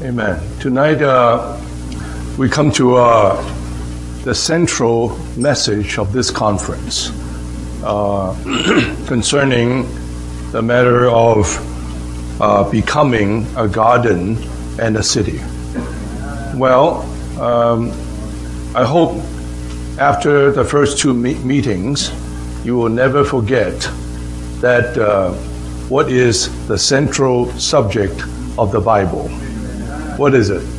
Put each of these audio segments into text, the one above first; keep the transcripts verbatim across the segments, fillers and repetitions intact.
Amen. Tonight uh, we come to uh, the central message of this conference uh, concerning the matter of uh, becoming a garden and a city. Well, um, I hope after the first two me- meetings you will never forget that uh, what is the central subject of the Bible. What is it?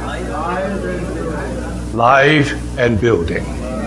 Life and building.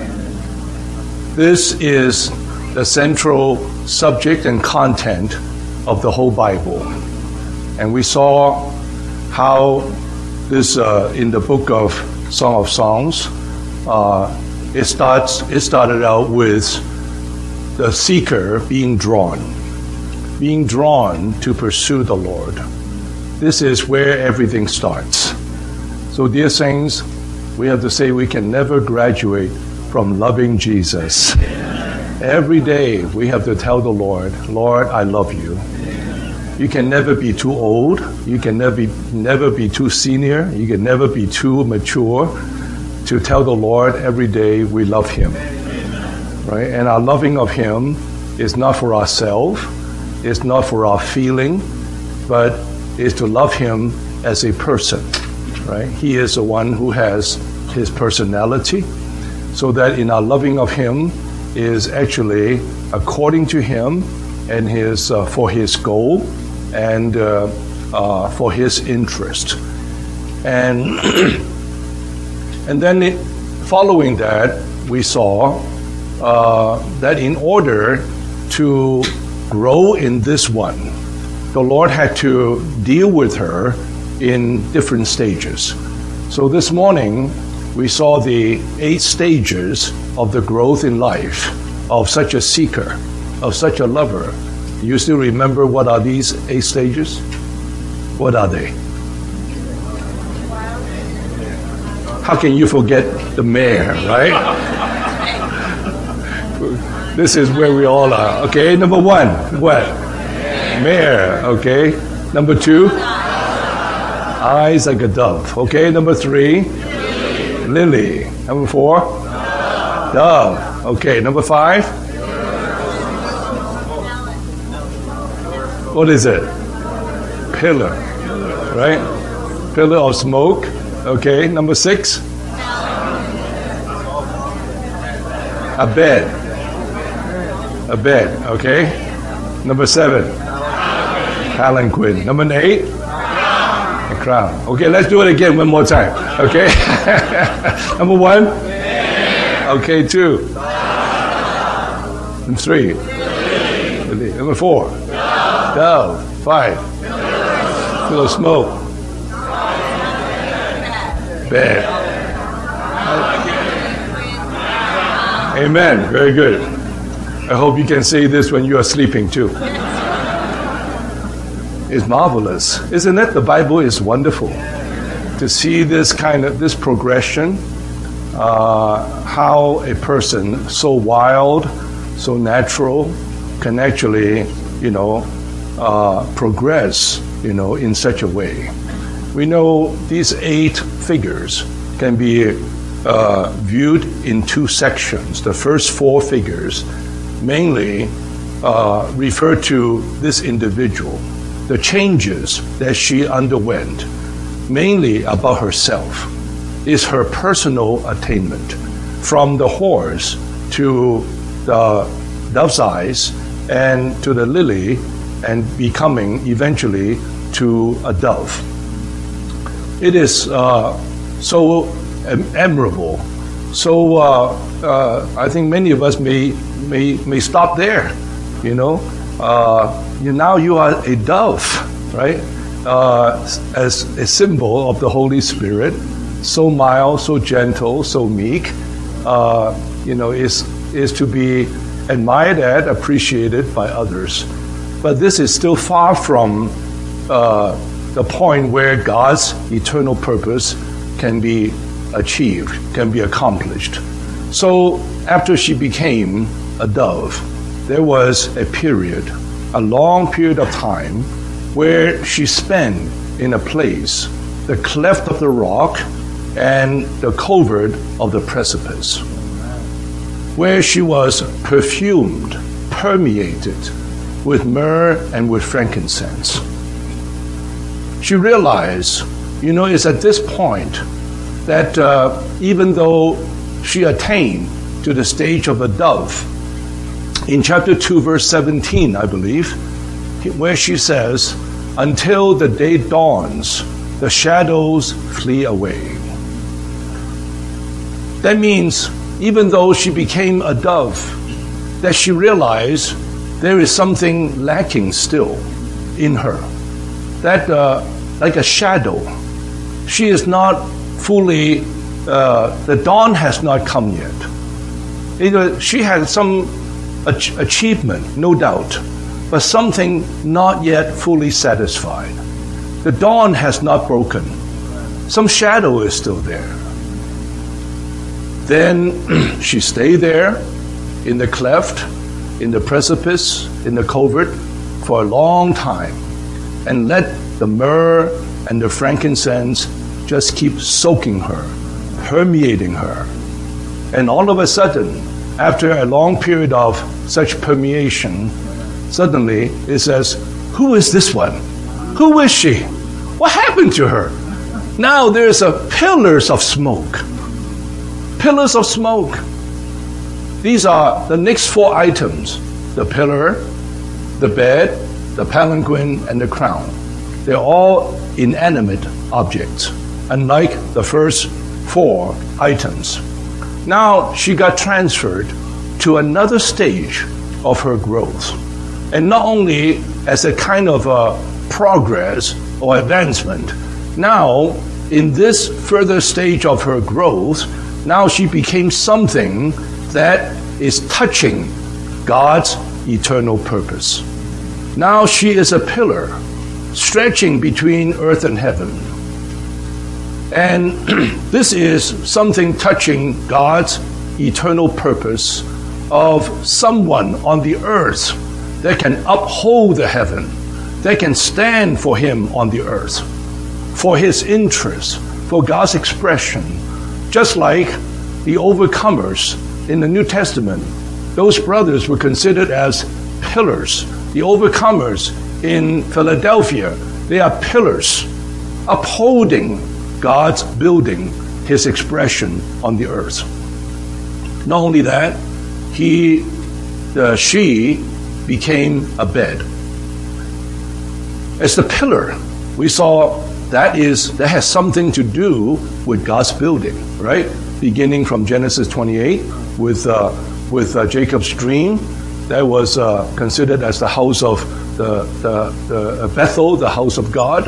This is the central subject and content of the whole Bible. And we saw how this, uh, in the book of Song of Songs, uh, it starts. It started out with the seeker being drawn, being drawn to pursue the Lord. This is where everything starts. So, dear saints, we have to say we can never graduate from loving Jesus. Every day we have to tell the Lord, Lord, I love you. You can never be too old. You can never be, never be too senior. You can never be too mature to tell the Lord every day we love Him. Right? And our loving of Him is not for ourselves. It's not for our feeling, but is to love Him as a person, right? He is the one who has His personality, so that in our loving of Him is actually according to Him and His uh, for His goal and uh, uh, for His interest. And and then it, following that, we saw uh, that in order to grow in this one, the Lord had to deal with her in different stages. So this morning, we saw the eight stages of the growth in life of such a seeker, of such a lover. Do you still remember what are these eight stages? What are they? How can you forget the mare, right? This is where we all are. Okay, number one, what? Mare, okay. Number two, eyes like a dove. Okay, number three, lily. Number four, dove. Okay, number five, what is it? Pillar, right? Pillar of smoke. Okay, number six, a bed. A bed, okay. Number seven, palanquin. Number eight, a crown. Okay, let's do it again one more time. Okay. Number one. Okay, two. And three. Number four. Dove. Five. Little smoke. Bed. Amen. Very good. I hope you can say this when you are sleeping too. It's marvelous. Isn't it? The Bible is wonderful. To see this kind of, this progression, uh, how a person so wild, so natural, can actually, you know, uh, progress, you know, in such a way. We know these eight figures can be uh, viewed in two sections. The first four figures mainly uh, refer to this individual, the changes that she underwent, mainly about herself, is her personal attainment, from the horse to the dove's eyes and to the lily, and becoming eventually to a dove. It is uh, so admirable. So uh, uh, I think many of us may may may stop there. You know, uh, you now you are a dove, right? Uh, as a symbol of the Holy Spirit, so mild, so gentle, so meek. Uh, you know, is is to be admired at, appreciated by others. But this is still far from uh, the point where God's eternal purpose can be achieved, can be accomplished. So after she became a dove, there was a period, a long period of time, where she spent in a place the cleft of the rock and the covert of the precipice, where she was perfumed, permeated with myrrh and with frankincense. She realized, you know, it's at this point that uh, even though she attained to the stage of a dove, in chapter two, verse seventeen, I believe, where she says, until the day dawns, the shadows flee away. That means even though she became a dove, that she realized there is something lacking still in her. That uh, like a shadow, she is not fully, uh, the dawn has not come yet. It, uh, she had some ach- achievement, no doubt, but something not yet fully satisfied. The dawn has not broken. Some shadow is still there. Then she stayed there in the cleft, in the precipice, in the covert for a long time and let the myrrh and the frankincense just keep soaking her, permeating her. And all of a sudden, after a long period of such permeation, suddenly it says, who is this one? Who is she? What happened to her? Now there's a pillars of smoke. Pillars of smoke. These are the next four items: the pillar, the bed, the palanquin, and the crown. They're all inanimate objects, unlike the first four items. Now she got transferred to another stage of her growth. And not only as a kind of a progress or advancement, now in this further stage of her growth, now she became something that is touching God's eternal purpose. Now she is a pillar stretching between earth and heaven. And this is something touching God's eternal purpose of someone on the earth that can uphold the heaven, that can stand for him on the earth, for his interest, for God's expression. Just like the overcomers in the New Testament, those brothers were considered as pillars. The overcomers in Philadelphia, they are pillars upholding God's building, his expression on the earth. Not only that, he, uh, she became a bed. As the pillar, we saw that is that has something to do with God's building, right? Beginning from Genesis twenty-eight with uh, with uh, Jacob's dream, that was uh, considered as the house of the, the, the Bethel, the house of God.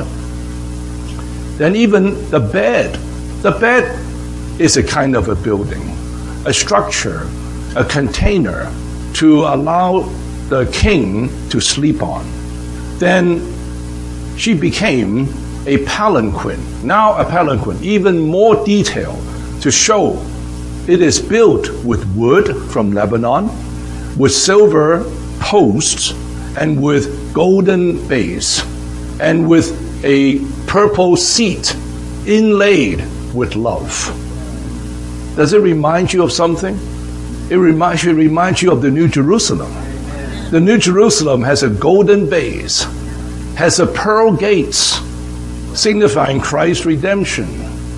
Then even the bed. The bed is a kind of a building, a structure, a container to allow the king to sleep on. Then she became a palanquin. Now a palanquin, even more detail to show it is built with wood from Lebanon, with silver posts, and with golden base, and with a purple seat inlaid with love. Does it remind you of something? It reminds you, it reminds you of the New Jerusalem. The New Jerusalem has a golden base, has a pearl gates, signifying Christ's redemption.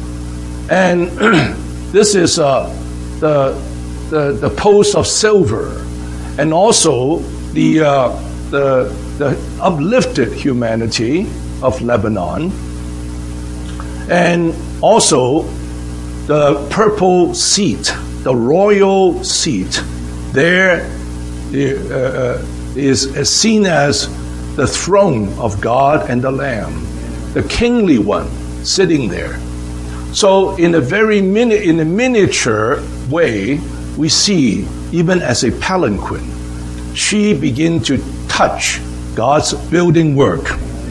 And this is uh, the, the the post of silver, and also the uh, the the uplifted humanity of Lebanon, and also the purple seat, the royal seat. There uh, is, is seen as the throne of God and the Lamb, the kingly one sitting there. So in a very mini- in a miniature way, we see, even as a palanquin, she begin to touch God's building work.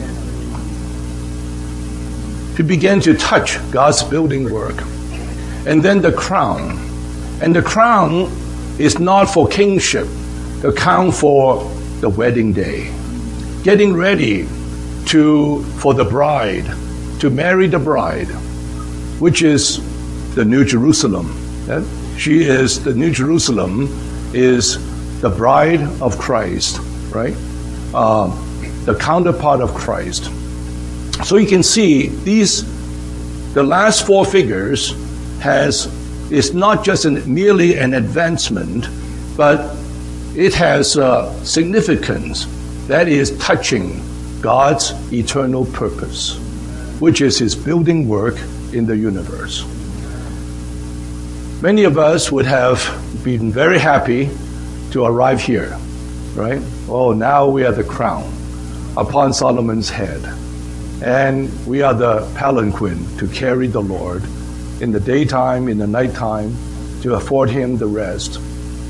She began to touch God's building work. And then the crown. And the crown is not for kingship, the crown for the wedding day. Getting ready to for the bride to marry the bride, which is the New Jerusalem. She is, the New Jerusalem is the bride of Christ, right? Uh, the counterpart of Christ. So you can see these, the last four figures has, is not just an, merely an advancement, but it has uh, significance that is touching God's eternal purpose, which is his building work in the universe. Many of us would have been very happy to arrive here, right? Oh, now we are the crown upon Solomon's head. And we are the palanquin to carry the Lord in the daytime, in the nighttime, to afford him the rest.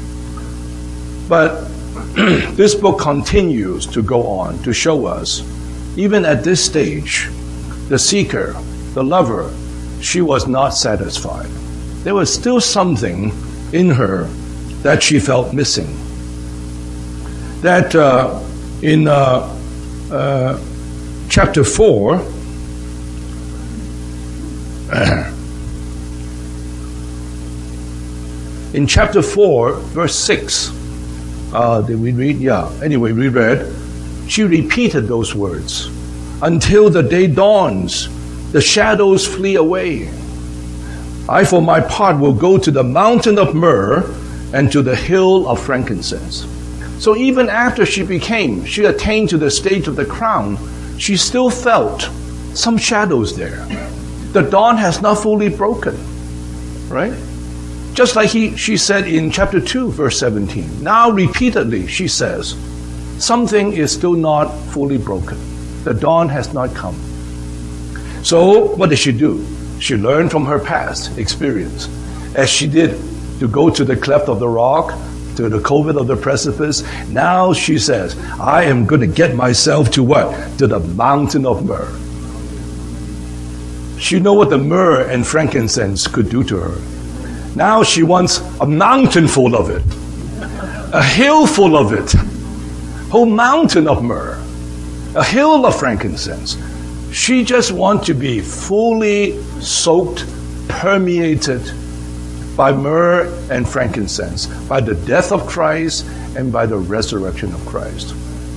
But this book continues to go on to show us, even at this stage, the seeker, the lover, she was not satisfied. There was still something in her that she felt missing. That uh, in uh, uh, chapter four, in chapter four, verse six, uh, did we read? Yeah, anyway, we read, she repeated those words, until the day dawns, the shadows flee away. I, for my part, will go to the mountain of myrrh and to the hill of frankincense. So even after she became, she attained to the stage of the crown, she still felt some shadows there. The dawn has not fully broken, right? Just like he, she said in chapter two, verse seventeen. Now repeatedly she says, something is still not fully broken. The dawn has not come. So what did she do? She learned from her past experience, as she did to go to the cleft of the rock, to the covert of the precipice. Now she says, I am going to get myself to what? To the mountain of myrrh. She knew what the myrrh and frankincense could do to her. Now she wants a mountain full of it, a hill full of it, whole mountain of myrrh, a hill of frankincense. She just wants to be fully soaked, permeated by myrrh and frankincense, by the death of Christ and by the resurrection of Christ.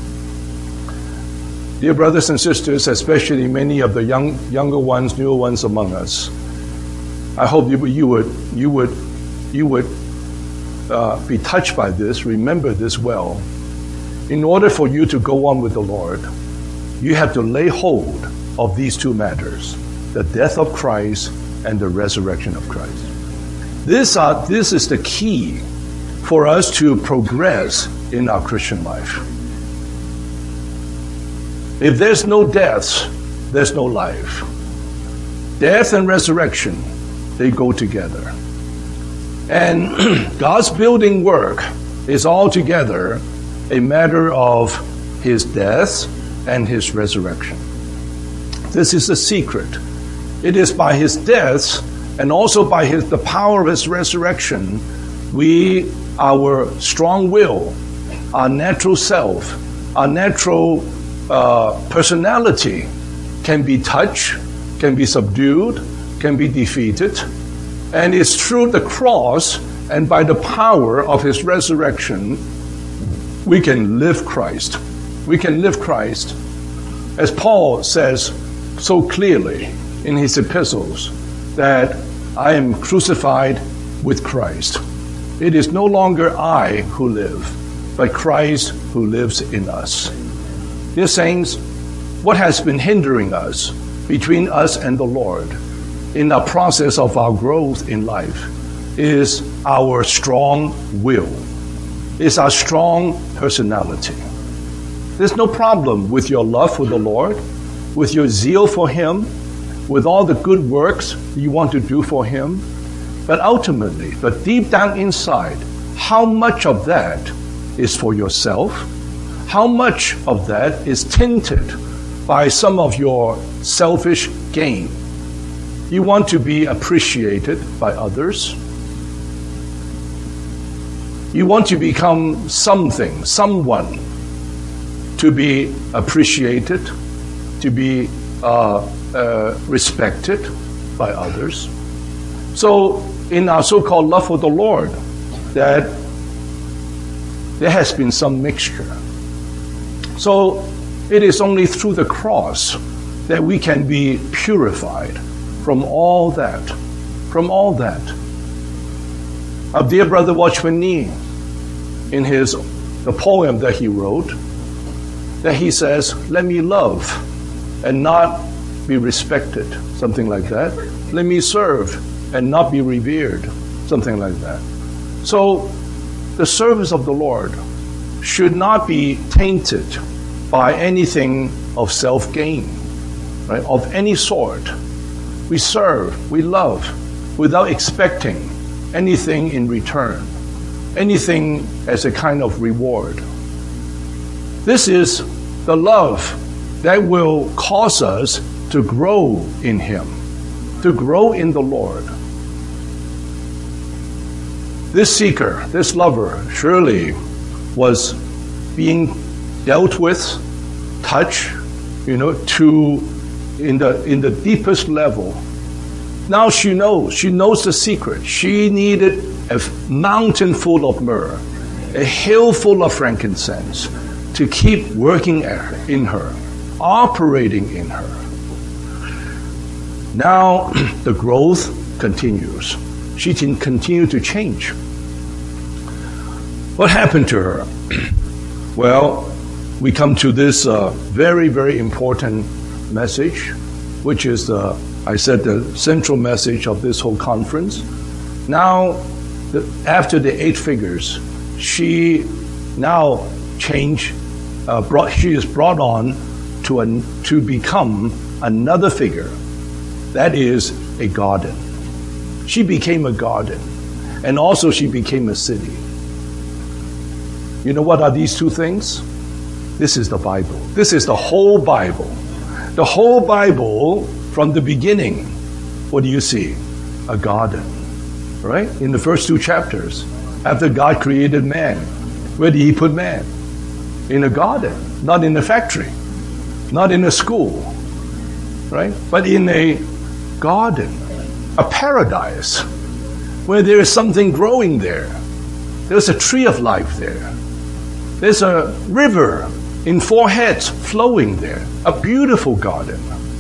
Dear brothers and sisters, especially many of the young, younger ones, newer ones among us, I hope you, you would, you would, you would uh, be touched by this. Remember this well. In order for you to go on with the Lord, you have to lay hold of these two matters: the death of Christ and the resurrection of Christ. This, uh, this is the key for us to progress in our Christian life. If there's no death, there's no life. Death and resurrection, they go together. And God's building work is altogether a matter of his death and his resurrection. This is the secret. It is by his death and also by his, the power of his resurrection, we, our strong will, our natural self, our natural uh, personality can be touched, can be subdued, can be defeated. And it's through the cross and by the power of his resurrection, we can live Christ. We can live Christ. As Paul says so clearly in his epistles, that I am crucified with Christ. It is no longer I who live, but Christ who lives in us. Dear saints, what has been hindering us between us and the Lord in the process of our growth in life is our strong will, is our strong personality. There's no problem with your love for the Lord, with your zeal for him, with all the good works you want to do for him. But ultimately, but deep down inside, how much of that is for yourself? How much of that is tinted by some of your selfish gain? You want to be appreciated by others. You want to become something, someone, to be appreciated, to be uh, uh, respected by others. So in our so-called love for the Lord, that there has been some mixture. So it is only through the cross that we can be purified from all that, from all that. Our dear brother Watchman Nee, in his the poem that he wrote, that he says, let me love and not be respected, something like that. Let me serve and not be revered, something like that. So the service of the Lord should not be tainted by anything of self-gain, right? Of any sort. We serve, we love, without expecting anything in return, anything as a kind of reward. This is the love that will cause us to grow in Him, to grow in the Lord. This seeker, this lover, surely was being dealt with, touched, you know, to in the in the deepest level. Now she knows, she knows the secret. She needed a mountain full of myrrh, a hill full of frankincense to keep working in her, operating in her. Now the growth continues. She can continue to change. What happened to her? Well, we come to this uh, very, very important message, which is, the, I said, the central message of this whole conference. Now, the, after the eight figures, she now changed, uh, brought, she is brought on to, a, to become another figure. That is a garden. She became a garden, and also she became a city. You know what are these two things? This is the Bible. This is the whole Bible. The whole Bible from the beginning. What do you see? A garden, right? In the first two chapters, after God created man, where did He put man? In a garden, not in a factory, not in a school, right? But in a garden, a paradise, where there is something growing there. There's a tree of life there. There's a river in four heads flowing there. A beautiful garden.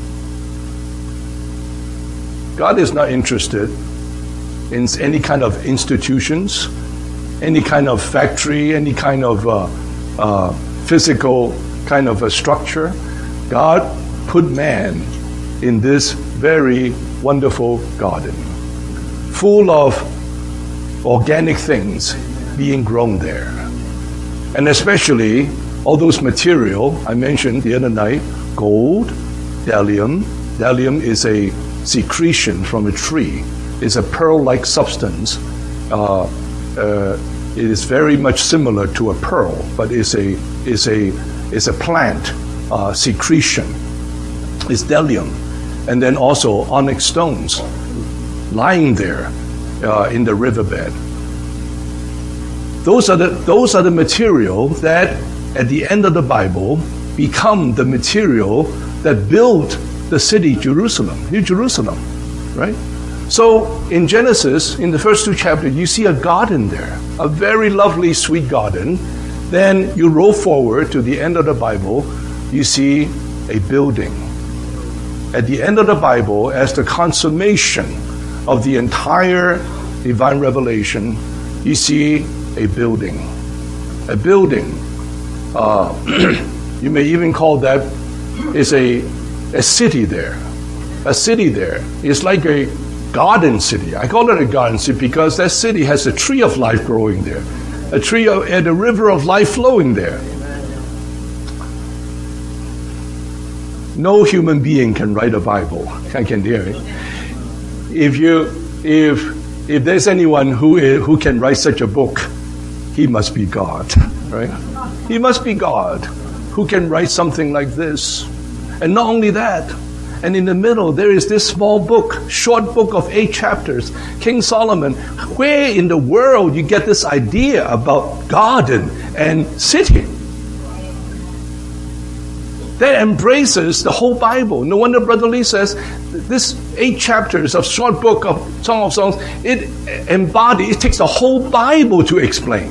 God is not interested in any kind of institutions, any kind of factory, any kind of uh, uh, physical kind of a structure. God put man in this very wonderful garden, full of organic things being grown there. And especially all those material I mentioned the other night, gold, bdellium. Bdellium is a secretion from a tree. It's a pearl-like substance. Uh, uh, it is very much similar to a pearl, but it's a is a is a plant uh, secretion. It's bdellium, and then also onyx stones lying there uh, in the riverbed. Those are the those are the material that, at the end of the Bible, become the material that built the city Jerusalem, New Jerusalem, right? So in Genesis, in the first two chapters, you see a garden there, a very lovely, sweet garden. Then you roll forward to the end of the Bible, you see a building. At the end of the Bible, as the consummation of the entire divine revelation, you see a building. A building. Uh, you may even call that is a, a city there. A city there. It's like a garden city. I call it a garden city because that city has a tree of life growing there. A tree of, and a river of life flowing there. No human being can write a Bible. I can hear it. If you, if if there's anyone who is, who can write such a book, he must be God, right? He must be God who can write something like this. And not only that, and in the middle there is this small book, short book of eight chapters. King Solomon, where in the world you get this idea about garden and city? that embraces the whole Bible. No wonder Brother Lee says this eight chapters of short book of Song of Songs, it embodies, it takes the whole Bible to explain.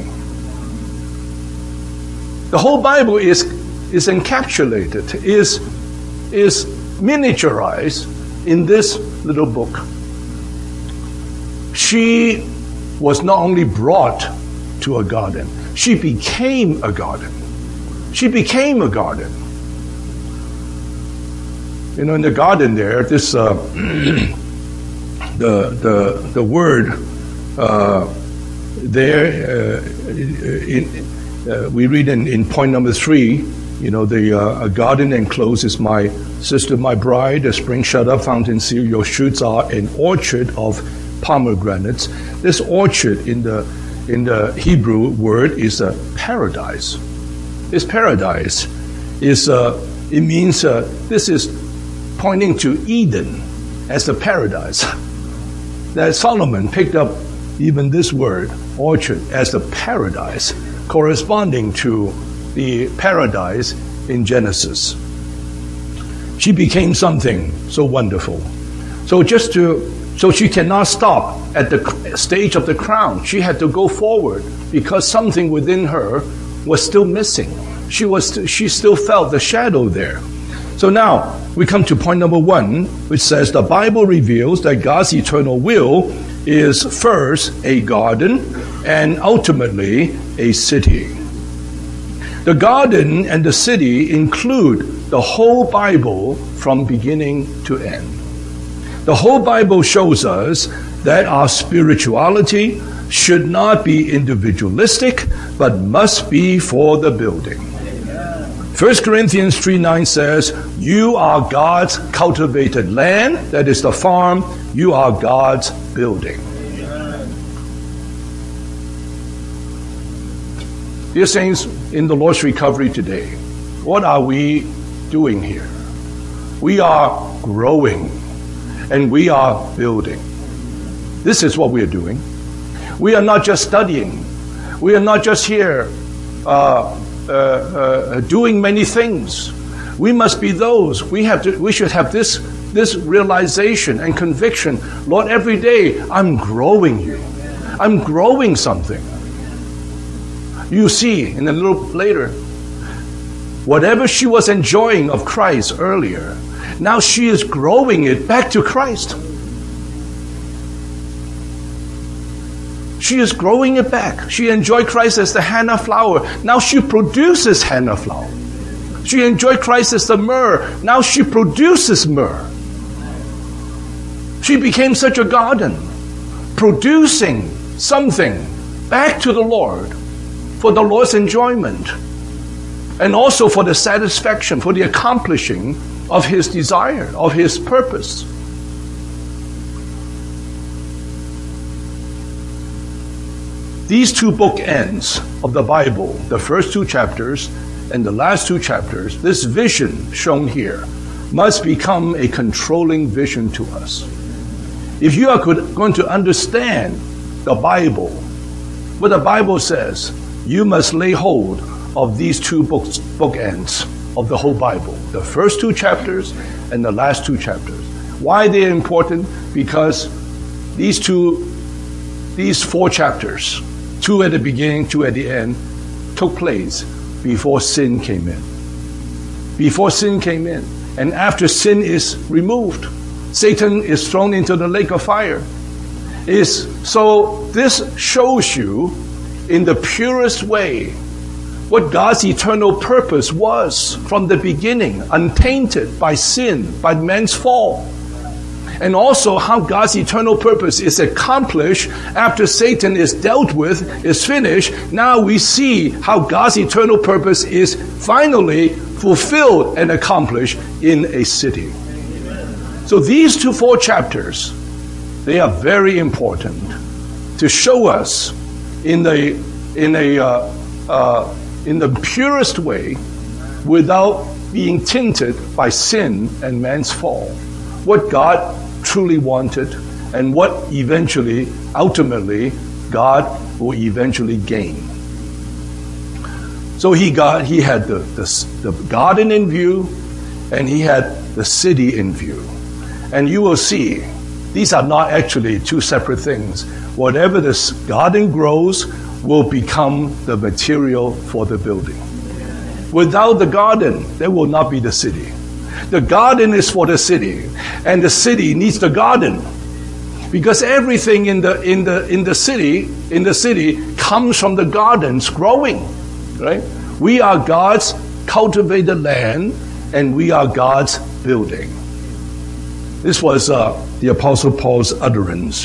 The whole Bible is is encapsulated, is is miniaturized in this little book. She was not only brought to a garden, she became a garden. She became a garden. You know, in the garden there, this uh, the the the word uh, there uh, in, uh, we read in, in point number three. You know, the uh, a garden encloses my sister, my bride, a spring shut up, fountain seal. Your shoots are an orchard of pomegranates. This orchard in the in the Hebrew word is a paradise. It's paradise. Is uh, it means uh, this is pointing to Eden as the paradise. That Solomon picked up even this word, orchard, as the paradise, corresponding to the paradise in Genesis. She became something so wonderful. So just to, so she cannot stop at the stage of the crown. She had to go forward because something within her was still missing. She was, she still felt the shadow there. So now we come to point number one, which says the Bible reveals that God's eternal will is first a garden and ultimately a city. The garden and the city include the whole Bible from beginning to end. The whole Bible shows us that our spirituality should not be individualistic, but must be for the building. First Corinthians three nine says, you are God's cultivated land, that is the farm, you are God's building. Dear saints, in the Lord's recovery today, what are we doing here? We are growing and we are building. This is what we are doing. We are not just studying. We are not just here uh, uh, uh, doing many things. We must be those. We have to. We should have this this realization and conviction. Lord, every day I'm growing you. I'm growing something. You see, in a little later, whatever she was enjoying of Christ earlier, now she is growing it back to Christ. She is growing it back. She enjoyed Christ as the Hannah flower. Now she produces Hannah flower. She enjoyed Christ as the myrrh. Now she produces myrrh. She became such a garden, producing something back to the Lord for the Lord's enjoyment and also for the satisfaction, for the accomplishing of His desire, of His purpose. These two bookends of the Bible, the first two chapters and the last two chapters, this vision shown here must become a controlling vision to us. If you are going to understand the Bible, what the Bible says, you must lay hold of these two books, bookends of the whole Bible, the first two chapters and the last two chapters. Why they are important? Because these two, these four chapters, two at the beginning, two at the end, took place before sin came in. Before sin came in. And after sin is removed, Satan is thrown into the lake of fire. Is so this shows you in the purest way what God's eternal purpose was from the beginning, untainted by sin, by man's fall. And also how God's eternal purpose is accomplished after Satan is dealt with, is finished. Now we see how God's eternal purpose is finally fulfilled and accomplished in a city. So these two four chapters, they are very important to show us in the in a uh, uh, in the purest way, without being tinted by sin and man's fall, what God truly wanted and what eventually, ultimately, God will eventually gain. So he got he had the, the the garden in view, and he had the city in view. And you will see, these are not actually two separate things. Whatever this garden grows will become the material for the building. Without the garden, there will not be the city. The garden is for the city, and the city needs the garden. Because everything in the in the in the city in the city comes from the gardens growing, right? We are God's cultivated land, and we are God's building. This was uh, the Apostle Paul's utterance.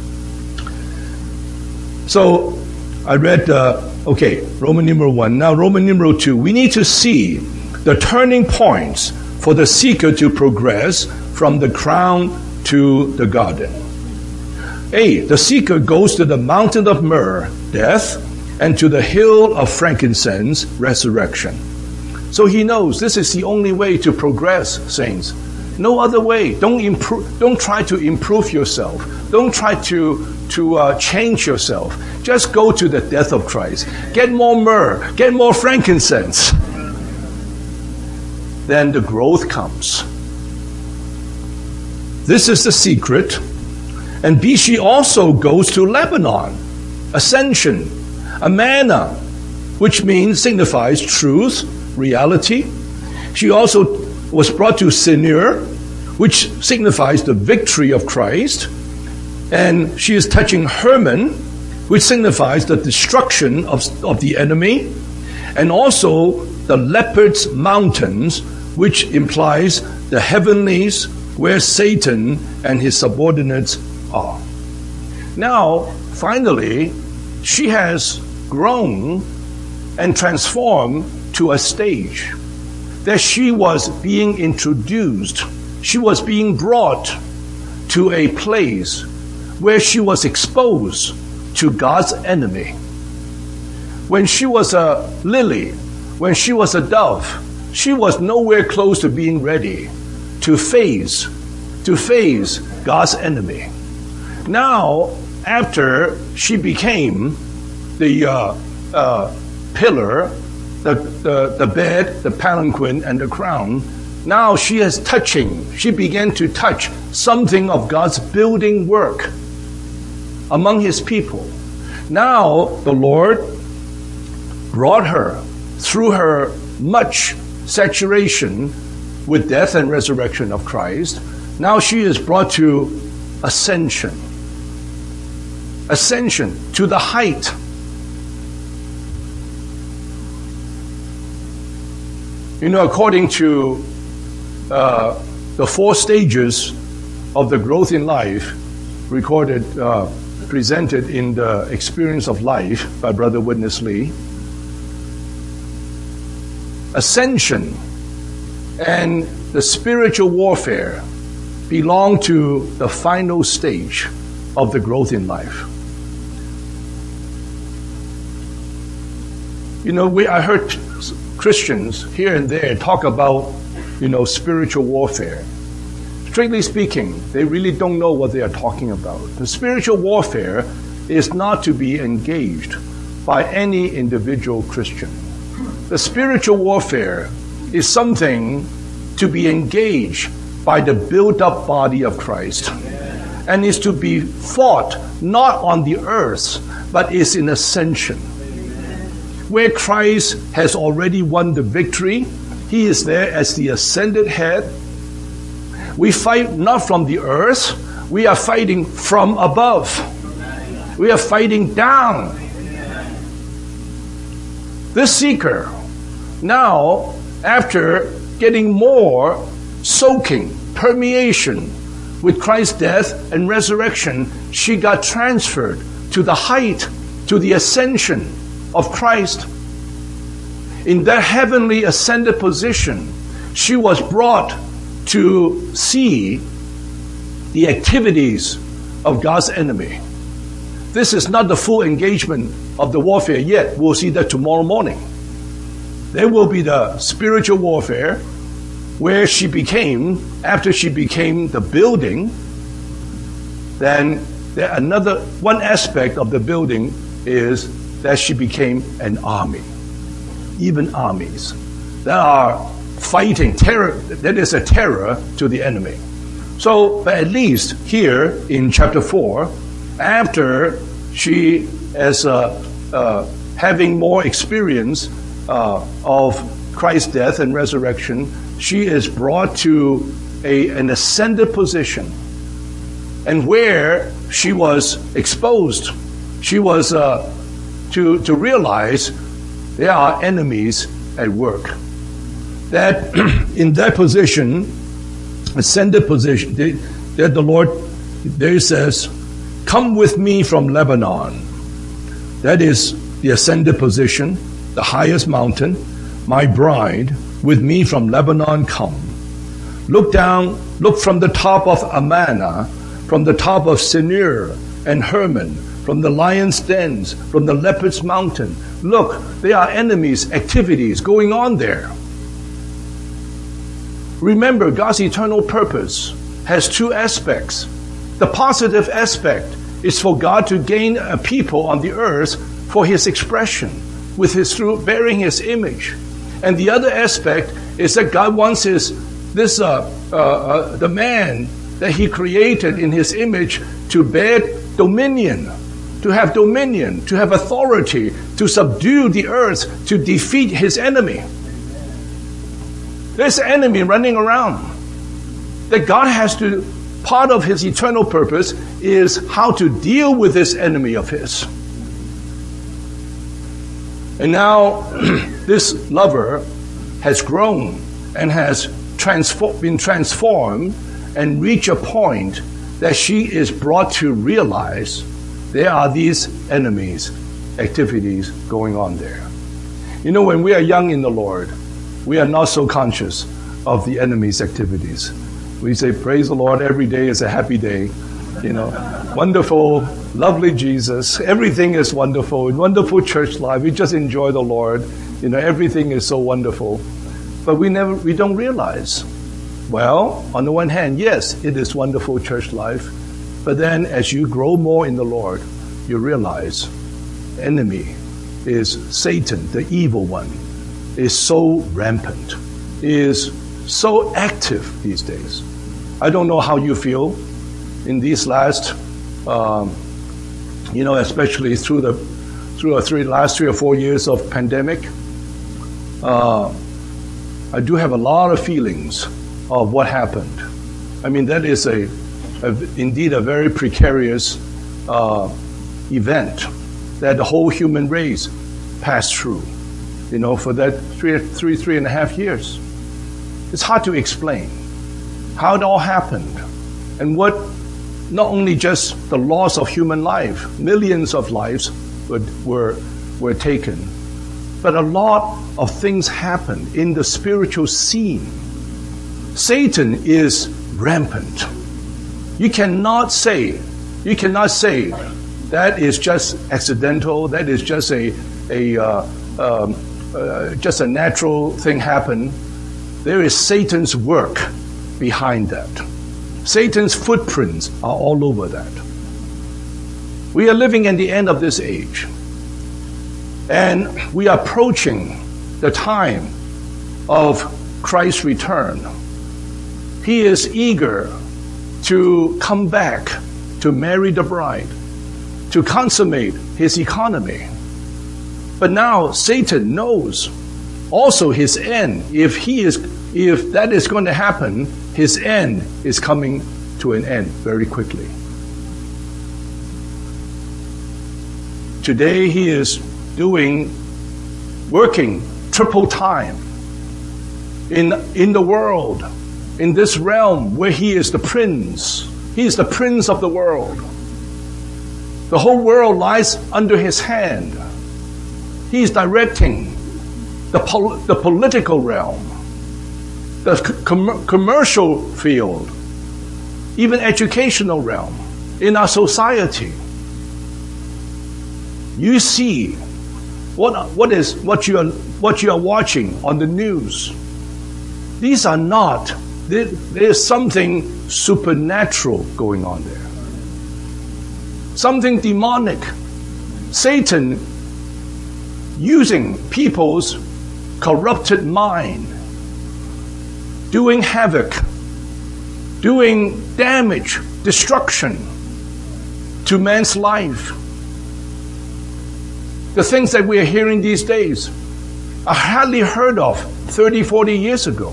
So I read, uh, okay, Roman numeral one. Now Roman numeral two. We need to see the turning points for the seeker to progress from the crown to the garden. A, the seeker goes to the mountain of myrrh, death, and to the hill of frankincense, resurrection. So he knows this is the only way to progress, saints. No other way. Don't improve. Don't try to improve yourself. Don't try to to uh, change yourself. Just go to the death of Christ. Get more myrrh. Get more frankincense. Then the growth comes. This is the secret. And B, she also goes to Lebanon, ascension, a manna, which means, signifies truth, reality. She also was brought to Sinir, which signifies the victory of Christ. And she is touching Hermon, which signifies the destruction of, of the enemy. And also the leopard's mountains, which implies the heavenlies, where Satan and his subordinates are. Now, finally, she has grown and transformed to a stage that she was being introduced. She was being brought to a place where she was exposed to God's enemy. When she was a lily, when she was a dove, she was nowhere close to being ready to face, to face God's enemy. Now, after she became the uh, uh, pillar, the, the, the bed, the palanquin, and the crown, now she is touching, she began to touch something of God's building work among his people. Now, the Lord brought her through her much saturation with death and resurrection of Christ. Now she is brought to ascension. Ascension to the height. You know, according to uh, the four stages of the growth in life recorded, uh, presented in the Experience of Life by Brother Witness Lee, ascension and the spiritual warfare belong to the final stage of the growth in life. You know, we, I heard Christians here and there talk about, you know, spiritual warfare. Strictly speaking, they really don't know what they are talking about. The spiritual warfare is not to be engaged by any individual Christian. The spiritual warfare is something to be engaged by the built-up body of Christ, and is to be fought not on the earth, but is in ascension. Where Christ has already won the victory, he is there as the ascended head. We fight not from the earth, we are fighting from above. We are fighting down. This seeker, now, after getting more soaking, permeation with Christ's death and resurrection, she got transferred to the height, to the ascension of Christ. In that heavenly ascended position, she was brought to see the activities of God's enemy. This is not the full engagement of the warfare yet. We'll see that tomorrow morning. There will be the spiritual warfare where she became, after she became the building, then there another one aspect of the building is that she became an army. Even armies that are fighting, terror, that is a terror to the enemy. So, but at least here in chapter four, after she is uh, uh, having more experience uh, of Christ's death and resurrection, she is brought to a, an ascended position. And where she was exposed, she was uh, to, to realize there are enemies at work. That in that position, ascended position, that the Lord there says, come with me from Lebanon. That is the ascended position, the highest mountain. My bride, with me from Lebanon come. Look down, look from the top of Amana, from the top of Senir and Hermon, from the lion's dens, from the leopard's mountain. Look, there are enemies, activities going on there. Remember, God's eternal purpose has two aspects. The positive aspect is for God to gain a people on the earth for His expression, with His through bearing His image. And the other aspect is that God wants His this uh, uh, uh, the man that He created in His image to bear dominion, to have dominion, to have authority, to subdue the earth, to defeat His enemy. There's an enemy running around that God has to, part of His eternal purpose is how to deal with this enemy of His. And now this lover has grown and has transfor- been transformed and reached a point that she is brought to realize there are these enemies, activities going on there. You know, when we are young in the Lord, we are not so conscious of the enemy's activities. We say, praise the Lord, every day is a happy day. You know, wonderful, lovely Jesus. Everything is wonderful. Wonderful church life. We just enjoy the Lord. You know, everything is so wonderful. But we never, we don't realize. Well, on the one hand, yes, it is wonderful church life. But then as you grow more in the Lord, you realize the enemy is Satan, the evil one, is so rampant, is so active these days. I don't know how you feel in these last, um, you know, especially through the through the three, last three or four years of pandemic. Uh, I do have a lot of feelings of what happened. I mean, that is a, a indeed a very precarious uh, event that the whole human race passed through. You know, for that three, three, three and a half years. It's hard to explain how it all happened and what, not only just the loss of human life, millions of lives were, were, were taken, but a lot of things happened in the spiritual scene. Satan is rampant. You cannot say, you cannot say that is just accidental, that is just a, a, uh, um, Uh, just a natural thing happen. There is Satan's work behind that. Satan's footprints are all over that. We are living in the end of this age. And we are approaching the time of Christ's return. He is eager to come back to marry the bride, to consummate His economy. But now Satan knows also his end. If he is, if that is going to happen, his end is coming to an end very quickly. Today he is doing, working triple time in in the world, in this realm where he is the prince. He is the prince of the world. The whole world lies under his hand. He is directing the, pol- the political realm, the com- commercial field, even educational realm in our society. You see what what is what you are what you are watching on the news. These are not. There, there is something supernatural going on there. Something demonic. Satan using people's corrupted mind doing havoc, doing damage, destruction to man's life. The things that we are hearing these days are hardly heard of thirty, forty years ago.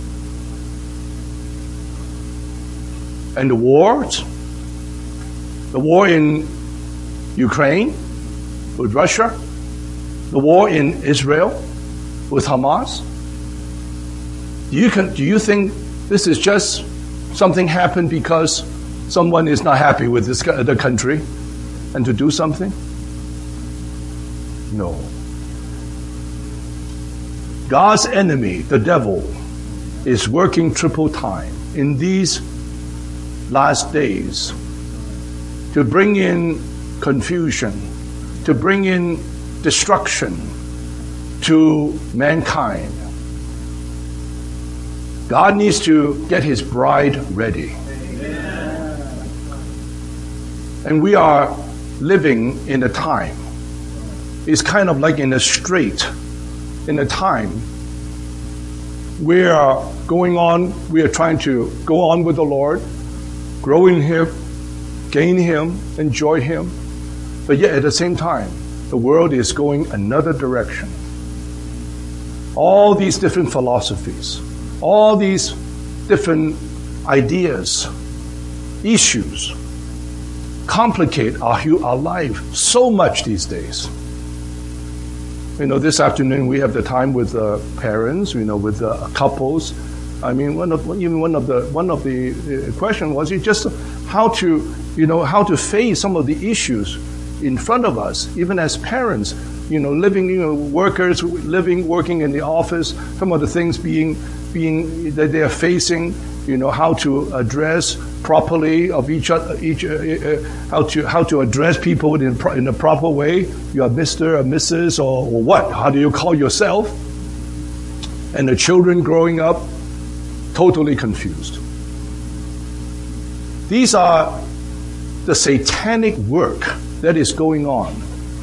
And the wars, the war in Ukraine with Russia, the war in Israel with Hamas. Do you, do you think this is just something happened because someone is not happy with this, the country and to do something? No. God's enemy, the devil, is working triple time in these last days to bring in confusion, to bring in destruction to mankind. God needs to get his bride ready. Amen. And we are living in a time. It's kind of like in a strait, in a time. We are going on, we are trying to go on with the Lord, grow in him, gain him, enjoy him. But yet at the same time, the world is going another direction. All these different philosophies, all these different ideas, issues, complicate our, our life so much these days. You know, this afternoon we have the time with uh, parents, you know, with uh, couples. I mean, one of even one of the one of the uh, question was just how to, you know, how to face some of the issues in front of us, even as parents. You know, living, you know, workers living, working in the office. Some of the things being being that they are facing. You know, how to address properly of each other, each uh, uh, how to how to address people in in a proper way. You are Mister or Missus or, or what? How do you call yourself? And the children growing up totally confused. These are the satanic work that is going on.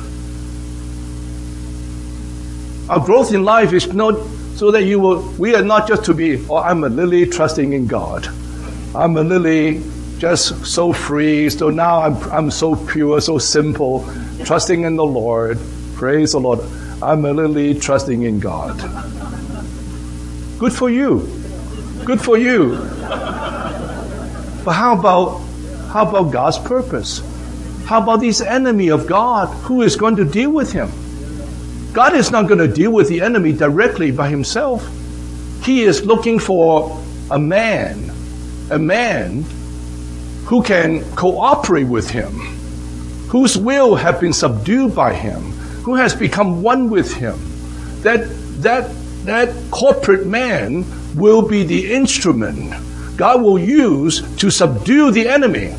Our growth in life is not so that you will, we are not just to be, oh, I'm a lily trusting in God. I'm a lily just so free. So now I'm, I'm so pure, so simple, trusting in the Lord. Praise the Lord. I'm a lily trusting in God. Good for you. Good for you. But how about, how about God's purpose? How about this enemy of God? Who is going to deal with him? God is not going to deal with the enemy directly by himself. He is looking for a man, a man who can cooperate with him, whose will have been subdued by him, who has become one with him. That, that, that corporate man will be the instrument God will use to subdue the enemy.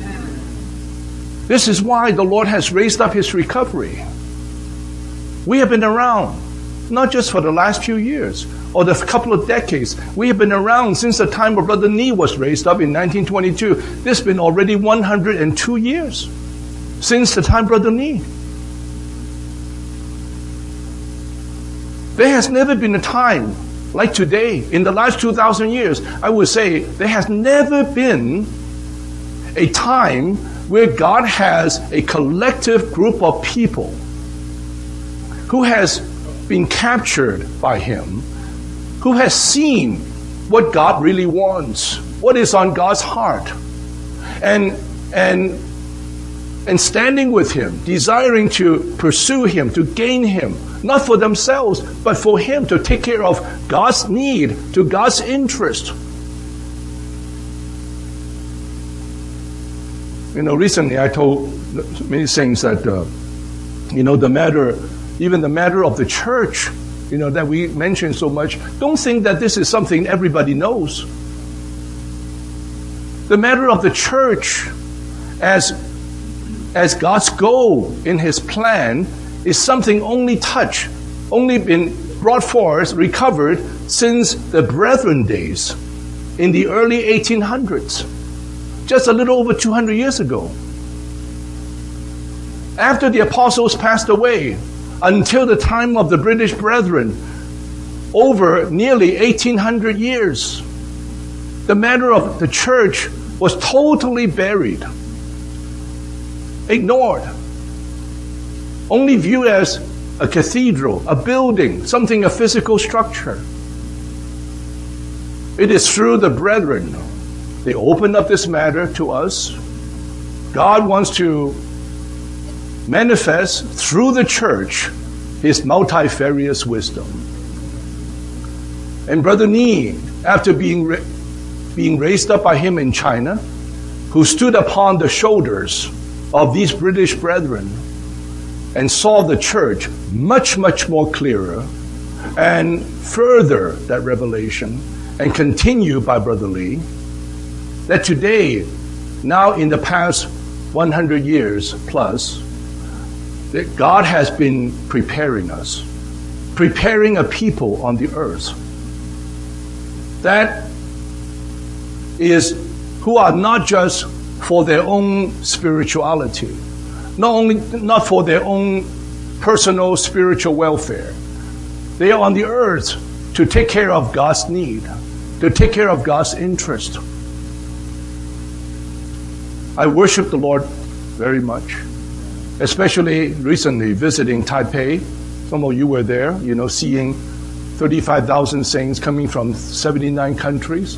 This is why the Lord has raised up his recovery. We have been around, not just for the last few years or the couple of decades. We have been around since the time of Brother Nee was raised up in nineteen twenty-two. This has been already one hundred two years since the time of Brother Nee. There has never been a time like today, in the last two thousand years, I would say there has never been a time where God has a collective group of people who has been captured by him, who has seen what God really wants, what is on God's heart, and and and standing with him, desiring to pursue him, to gain him, not for themselves, but for him to take care of God's need, to God's interest. You know, recently I told many things that, uh, you know, the matter, even the matter of the church, you know, that we mention so much, don't think that this is something everybody knows. The matter of the church as, as God's goal in his plan is something only touched, only been brought forth, recovered since the Brethren days in the early eighteen hundreds. Just a little over two hundred years ago. After the apostles passed away, until the time of the British Brethren, over nearly eighteen hundred years. The matter of the church was totally buried, ignored, only viewed as a cathedral, a building, something, a physical structure. It is through the brethren. They opened up this matter to us. God wants to manifest through the church His multifarious wisdom. And Brother Ni, after being, ra- being raised up by him in China, who stood upon the shoulders of these British brethren and saw the church much, much more clearer, and further that revelation, and continued by Brother Lee, that today, now in the past one hundred years plus, that God has been preparing us, preparing a people on the earth that is, who are not just for their own spirituality, not only, not for their own personal spiritual welfare. They are on the earth to take care of God's need, to take care of God's interest. I worship the Lord very much, especially recently visiting Taipei. Some of you were there, you know, seeing thirty-five thousand saints coming from seventy-nine countries.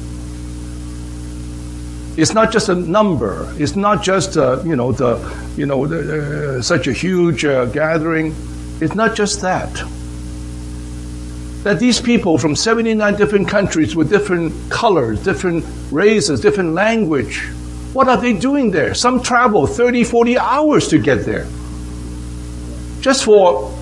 It's not just a number. It's not just uh, you know the you know the, uh, such a huge uh, gathering. It's not just that. That these people from seventy-nine different countries with different colors, different races, different language, what are they doing there? Some travel thirty, forty hours to get there. Just for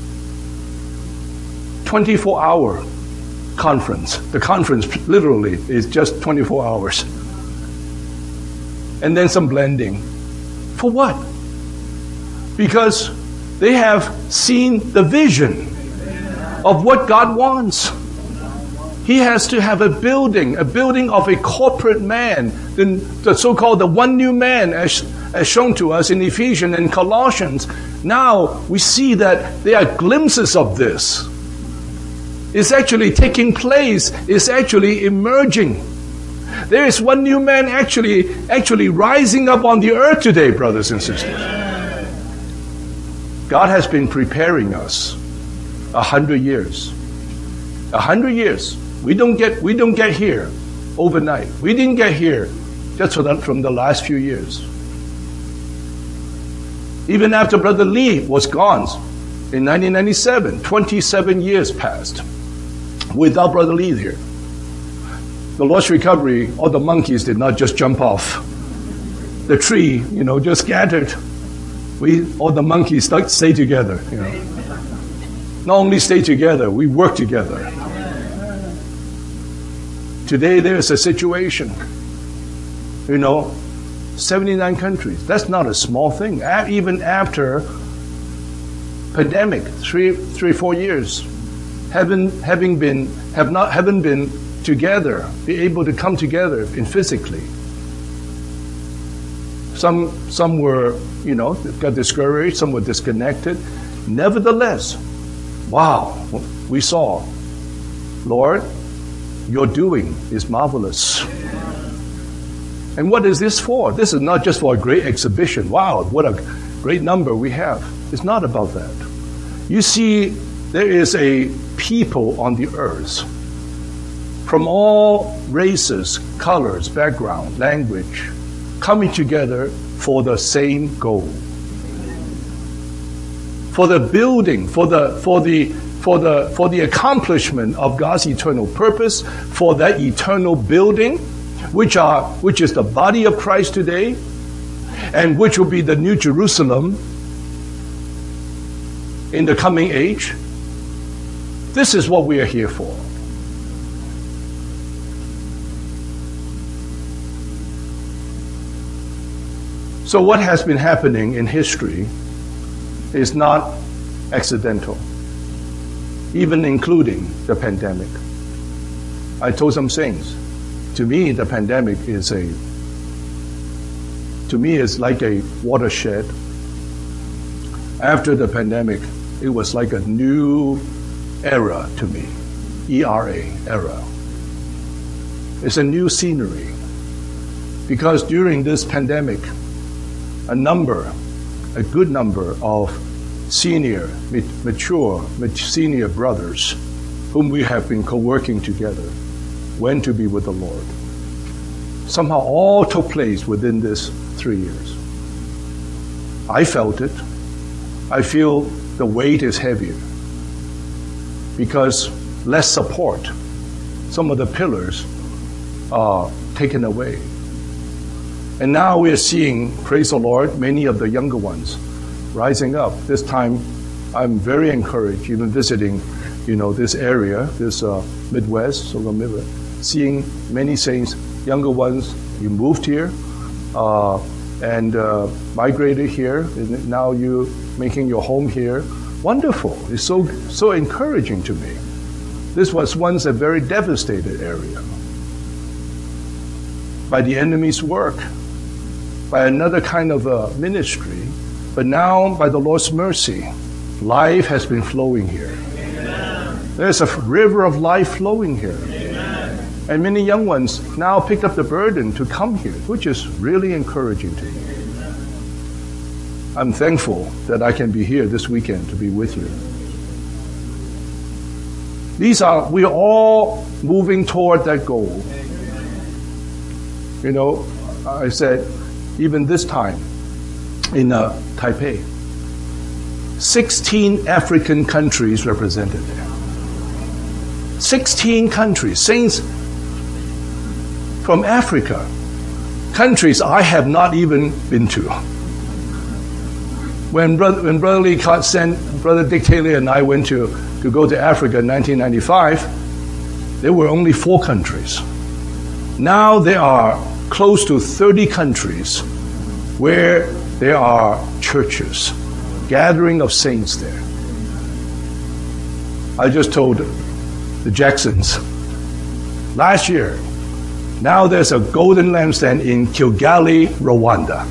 twenty-four hour conference. The conference literally is just twenty-four hours. And then some blending. For what? Because they have seen the vision of what God wants. He has to have a building, a building of a corporate man, the, the so-called the one new man as, as shown to us in Ephesians and Colossians. Now we see that there are glimpses of this. It's actually taking place, it's actually emerging. There is one new man actually, actually rising up on the earth today, brothers and sisters. God has been preparing us a hundred years. A hundred years. We don't get we don't get here overnight. We didn't get here just from the, from the last few years. Even after Brother Lee was gone in nineteen ninety-seven, twenty-seven years passed without Brother Lee here. The Lost Recovery, all the monkeys did not just jump off the tree, you know, just scattered. We all the monkeys stuck, stay together, you know. Not only stay together, we work together. Today there's a situation, you know, seventy-nine countries. That's not a small thing. Even after pandemic, three, three, four years, having having been have not haven't been together, be able to come together in physically. Some some were, you know, got discouraged. Some were disconnected. Nevertheless, wow, we saw, Lord, your doing is marvelous. And what is this for? This is not just for a great exhibition. Wow, what a great number we have. It's not about that. You see, there is a people on the earth from all races, colors, background, language, coming together for the same goal. For the building, for the for the for the for the accomplishment of God's eternal purpose, for that eternal building, which are which is the body of Christ today, and which will be the New Jerusalem in the coming age. This is what we are here for. So what has been happening in history is not accidental, even including the pandemic. I told some saints, to me the pandemic is a, to me it's like a watershed. After the pandemic, it was like a new era to me. E R A, era. It's a new scenery. Because during this pandemic, a number, a good number of senior, mature, senior brothers whom we have been co-working together went to be with the Lord. Somehow all took place within this three years. I felt it. I feel the weight is heavier because less support. Some of the pillars are taken away. And now we are seeing, praise the Lord, many of the younger ones rising up. This time, I'm very encouraged, even visiting, you know, this area, this uh, Midwest, so Midwest, seeing many saints, younger ones, you moved here uh, and uh, migrated here, and now you're making your home here. Wonderful. It's so so encouraging to me. This was once a very devastated area by the enemy's work, by another kind of a ministry, but now by the Lord's mercy, life has been flowing here. Amen. There's a river of life flowing here. Amen. And many young ones now picked up the burden to come here, which is really encouraging to me. Amen. I'm thankful that I can be here this weekend to be with you. These are, we are all moving toward that goal. You know, I said, even this time in uh, Taipei, sixteen African countries represented there. sixteen countries, saints from Africa, countries I have not even been to. When Brother, when Brother Lee sent, Brother Dick Taylor and I went to, to go to Africa in nineteen ninety-five, there were only four countries. Now there are close to thirty countries where there are churches, gathering of saints there. I just told the Jacksons last year, now there's a golden lampstand in Kigali, Rwanda.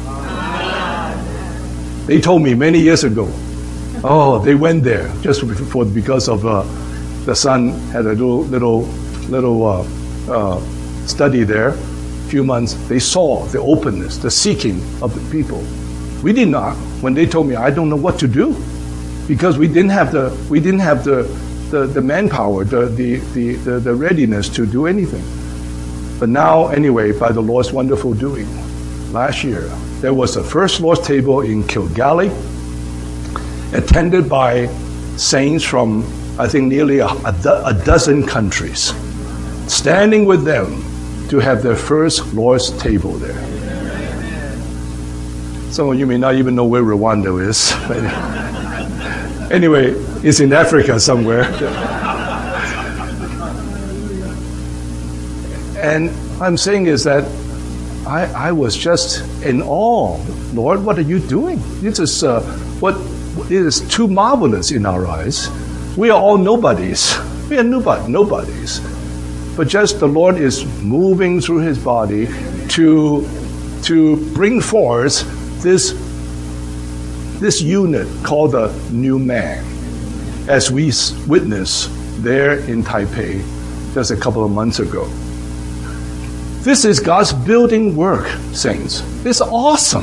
They told me many years ago, oh, they went there just for, because of uh, the son had a little little little uh, uh, study there. Few months, they saw the openness, the seeking of the people. We did not. When they told me, I don't know what to do, because we didn't have the we didn't have the the, the manpower, the, the the the the readiness to do anything. But now, anyway, by the Lord's wonderful doing, last year there was the first Lord's table in Kigali, attended by saints from I think nearly a, a, do, a dozen countries, standing with them to have their first Lord's table there. Some of you may not even know where Rwanda is. Anyway, it's in Africa somewhere. And I'm saying is that I, I was just in awe. Lord, what are you doing? This is uh, what it is too marvelous in our eyes. We are all nobodies. We are nobody, nobodies. But just the Lord is moving through His body to, to bring forth this, this unit called the new man, as we witnessed there in Taipei just a couple of months ago. This is God's building work, saints. It's awesome.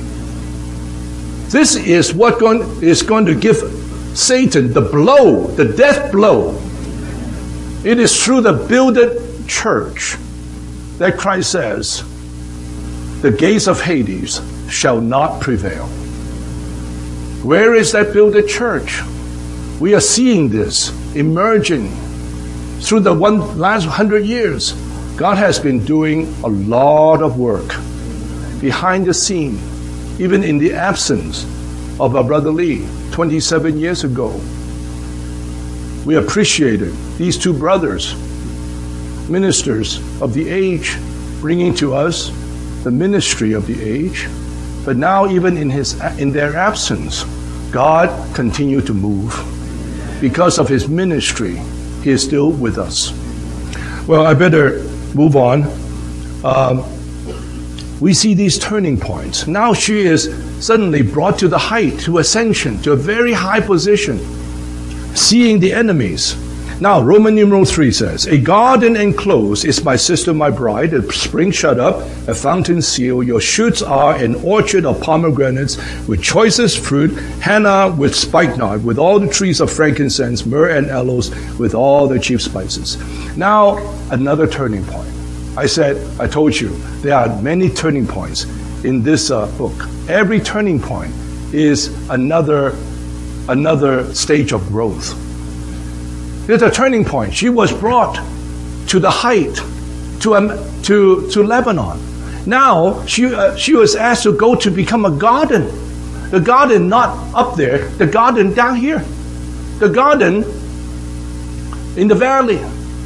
This is what going, is going to give Satan the blow, the death blow. It is through the builded church that Christ says, the gates of Hades shall not prevail. Where is that builded church? We are seeing this emerging through the one last hundred years. God has been doing a lot of work behind the scene, even in the absence of our brother Lee twenty-seven years ago. We appreciated these two brothers, ministers of the age, bringing to us the ministry of the age. But now, even in his in their absence, God continued to move. Because of His ministry, He is still with us. Well, I better move on. Um, we see these turning points. Now she is suddenly brought to the height, to ascension, to a very high position, seeing the enemies. Now, Roman numeral three says, a garden enclosed is my sister, my bride, a spring shut up, a fountain sealed. Your shoots are an orchard of pomegranates with choicest fruit, henna with spikenard, with all the trees of frankincense, myrrh and aloes, with all the chief spices. Now, another turning point. I said, I told you, there are many turning points in this uh, book. Every turning point is another, another stage of growth. There's a turning point. She was brought to the height, to um, to to Lebanon. Now she uh, she was asked to go to become a garden. The garden not up there, the garden down here. The garden in the valley.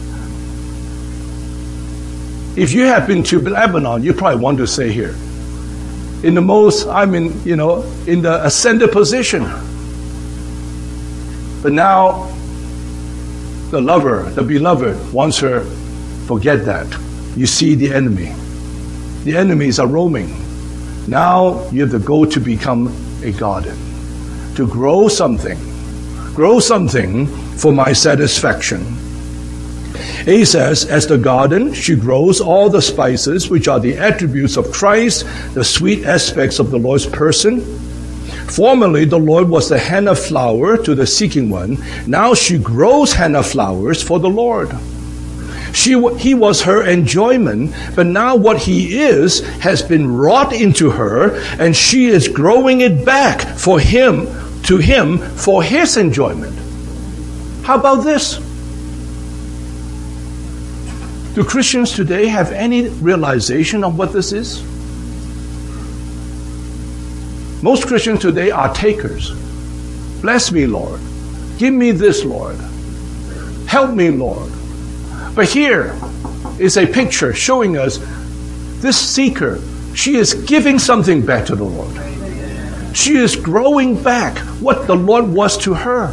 If you have been to Lebanon, you probably want to stay here. In the most, I mean, you know, in the ascended position. But now, the lover, the beloved, wants her, forget that. You see the enemy. The enemies are roaming. Now you have to go to become a garden. To grow something. Grow something for my satisfaction. He says, as the garden, she grows all the spices, which are the attributes of Christ, the sweet aspects of the Lord's person. Formerly, the Lord was the henna flower to the seeking one. Now she grows henna flowers for the Lord. She, he was her enjoyment, but now what he is has been wrought into her, and she is growing it back for him, to him, for his enjoyment. How about this? Do Christians today have any realization of what this is? Most Christians today are takers. Bless me, Lord. Give me this, Lord. Help me, Lord. But here is a picture showing us this seeker. She is giving something back to the Lord. She is growing back what the Lord was to her.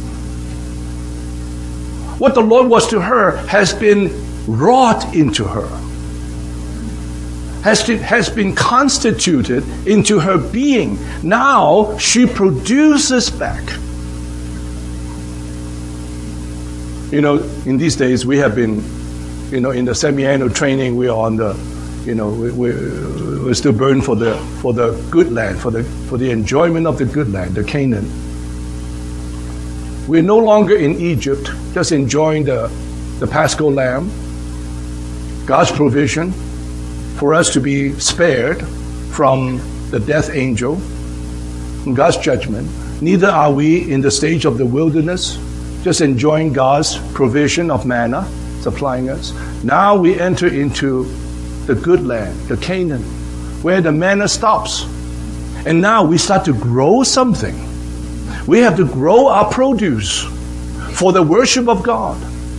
What the Lord was to her has been wrought into her. Has, to, has been constituted into her being. Now she produces back. You know, in these days we have been, you know, in the semi-annual training, we are on the, you know, we, we, we're still burdened for the for the good land, for the for the enjoyment of the good land, the Canaan. We're no longer in Egypt, just enjoying the the Paschal Lamb, God's provision for us to be spared from the death angel, from God's judgment. Neither are we in the stage of the wilderness, just enjoying God's provision of manna, supplying us. Now we enter into the good land, the Canaan, where the manna stops. And now we start to grow something. We have to grow our produce for the worship of God.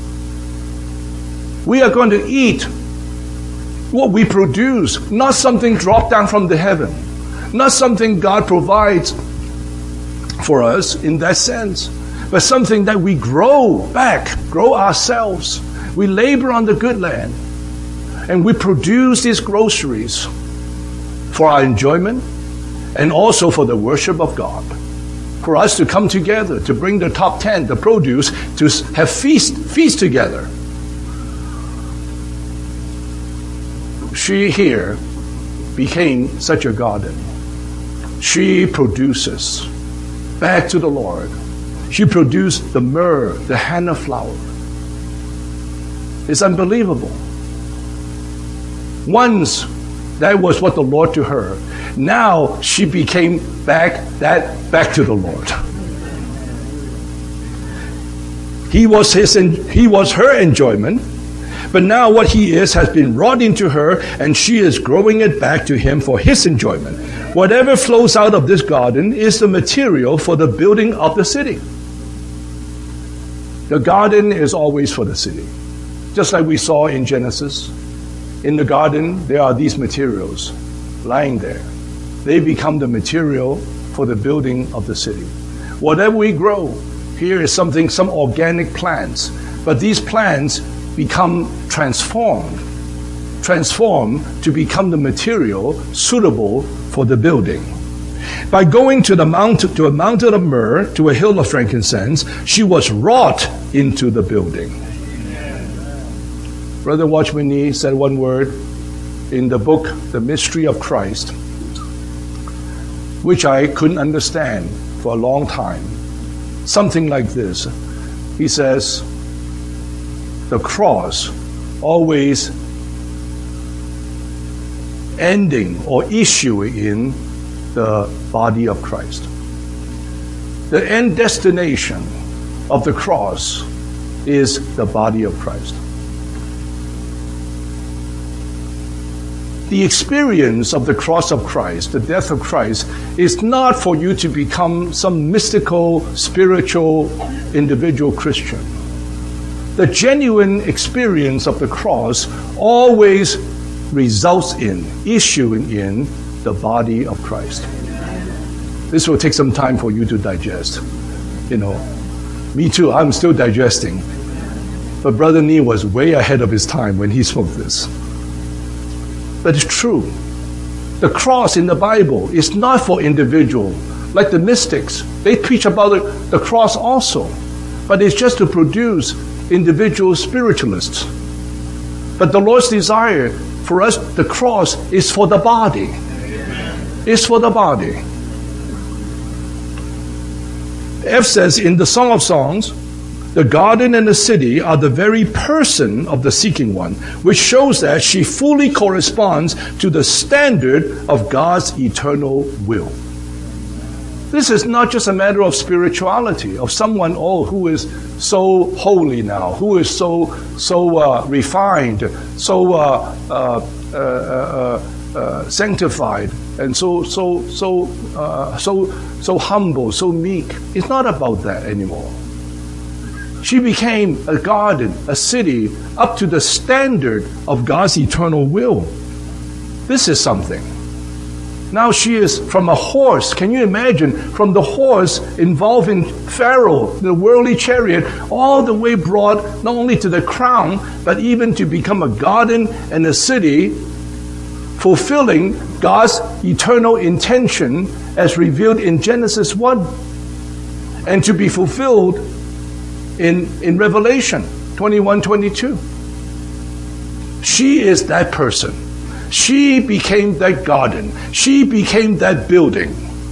We are going to eat what we produce, not something dropped down from the heaven, not something God provides for us in that sense, but something that we grow back, grow ourselves. We labor on the good land, and we produce these groceries for our enjoyment and also for the worship of God. For us to come together, to bring the top ten, the produce, to have feast, feast together. She here became such a garden. She produces back to the Lord. She produced the myrrh, the henna flower. It's unbelievable. Once that was what the Lord to her. Now she became back that back to the Lord. He was his he was her enjoyment. But now what he is has been wrought into her, and she is growing it back to him for his enjoyment. Whatever flows out of this garden is the material for the building of the city. The garden is always for the city. Just like we saw in Genesis. In the garden, there are these materials lying there. They become the material for the building of the city. Whatever we grow, here is something, some organic plants. But these plants become transformed, transformed to become the material suitable for the building. By going to the mount, to a mountain of myrrh, to a hill of frankincense, she was wrought into the building. Amen. Brother Watchman Nee said one word in the book, The Mystery of Christ, which I couldn't understand for a long time. Something like this. He says, the cross always ending or issuing in the body of Christ. The end destination of the cross is the body of Christ. The experience of the cross of Christ, the death of Christ, is not for you to become some mystical, spiritual, individual Christian. The genuine experience of the cross always results in, issuing in, the body of Christ. This will take some time for you to digest. You know, me too, I'm still digesting. But Brother Nee was way ahead of his time when he spoke this. But it's true. The cross in the Bible is not for individual. Like the mystics, they preach about the, the cross also. But it's just to produce individual spiritualists. But the Lord's desire for us, the cross is for the body. It's for the body. F says in the Song of Songs, the garden and the city are the very person of the seeking one, which shows that she fully corresponds to the standard of God's eternal will. This is not just a matter of spirituality, of someone oh, who is so holy now, who is so so uh, refined, so uh, uh, uh, uh, uh, sanctified, and so so so uh, so so humble, so meek. It's not about that anymore. She became a garden, a city, up to the standard of God's eternal will. This is something. Now she is from a horse. Can you imagine? From the horse involving Pharaoh, the worldly chariot, all the way brought not only to the crown, but even to become a garden and a city, fulfilling God's eternal intention as revealed in Genesis one, and to be fulfilled in, in Revelation twenty-one twenty-two. She is that person. She became that garden. She became that building.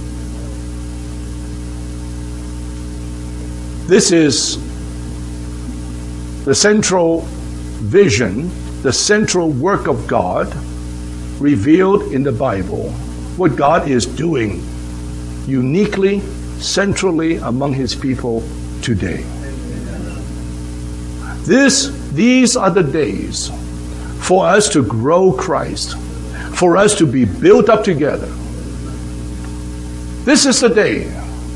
This is the central vision, the central work of God revealed in the Bible. What God is doing uniquely, centrally among His people today. This, these are the days for us to grow Christ, for us to be built up together. This is the day.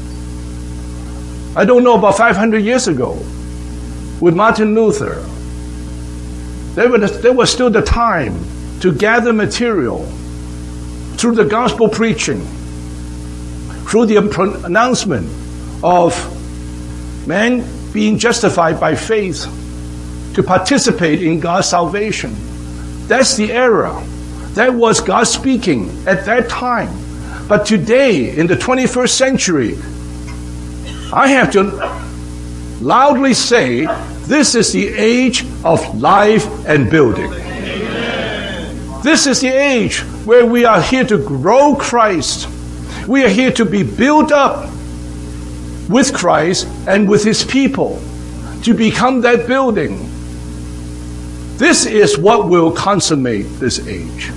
I don't know, about five hundred years ago, with Martin Luther, there was, there was still the time to gather material through the gospel preaching, through the announcement of man being justified by faith, to participate in God's salvation. That's the era. That was God speaking at that time. But today, in the twenty-first century, I have to loudly say, this is the age of life and building. Amen. This is the age where we are here to grow Christ. We are here to be built up with Christ and with His people, to become that building. This is what will consummate this age.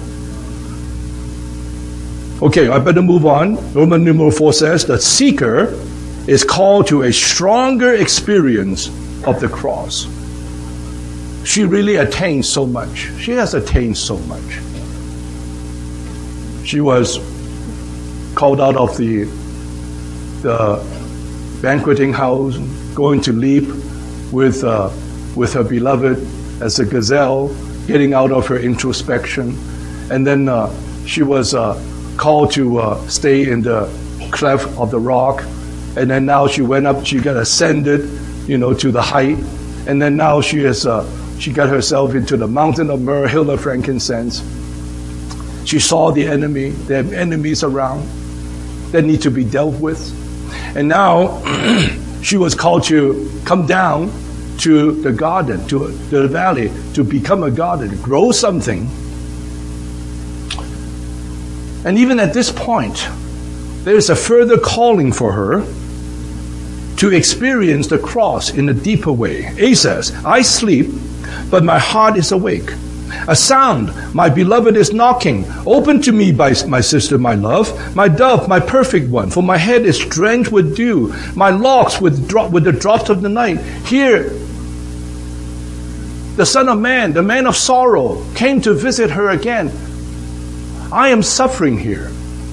Okay, I better move on. Roman numeral four says, the seeker is called to a stronger experience of the cross. She really attained so much. She has attained so much. She was called out of the, the banqueting house, going to leap with, uh, with her beloved as a gazelle, getting out of her introspection. And then uh, she was uh, called to uh, stay in the cleft of the rock. And then now she went up, she got ascended, you know, to the height. And then now she is, uh, she got herself into the mountain of myrrh, hill of frankincense. She saw the enemy, there are enemies around. that need to be dealt with. And now she was called to come down to the garden, to, to the valley, to become a garden, grow something. And even at this point, there is a further calling for her to experience the cross in a deeper way. A says, I sleep, but my heart is awake. A sound, my beloved is knocking. Open to me, by my sister, my love, my dove, my perfect one. For my head is drenched with dew, my locks with, drop, with the drops of the night. Here, the Son of Man, the man of sorrow, came to visit her again. I am suffering here.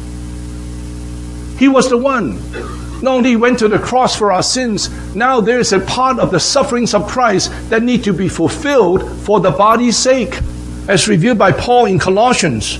He was the one. Not only went to the cross for our sins, now there is a part of the sufferings of Christ that need to be fulfilled for the body's sake, as revealed by Paul in Colossians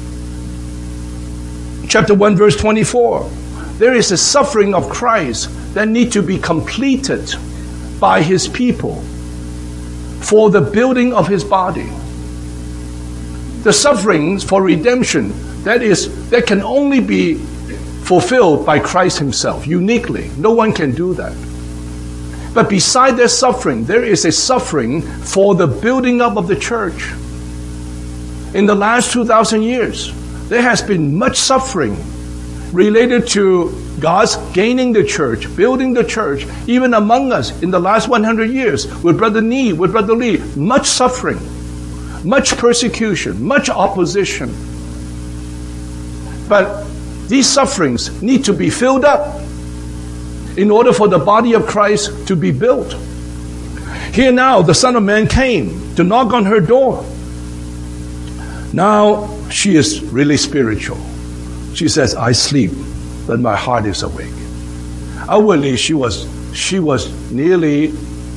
chapter one, verse twenty-four. There is a suffering of Christ that need to be completed by his people for the building of his body. The sufferings for redemption, that is, that can only be fulfilled by Christ himself, uniquely. No one can do that. But beside their suffering, there is a suffering for the building up of the church. In the last two thousand years, there has been much suffering related to God's gaining the church, building the church, even among us in the last one hundred years, with Brother Nee, with Brother Lee, much suffering, much persecution, much opposition. But these sufferings need to be filled up in order for the body of Christ to be built. Here now, the Son of Man came to knock on her door. Now, she is really spiritual. She says, I sleep, but my heart is awake. Outwardly, she was, she was nearly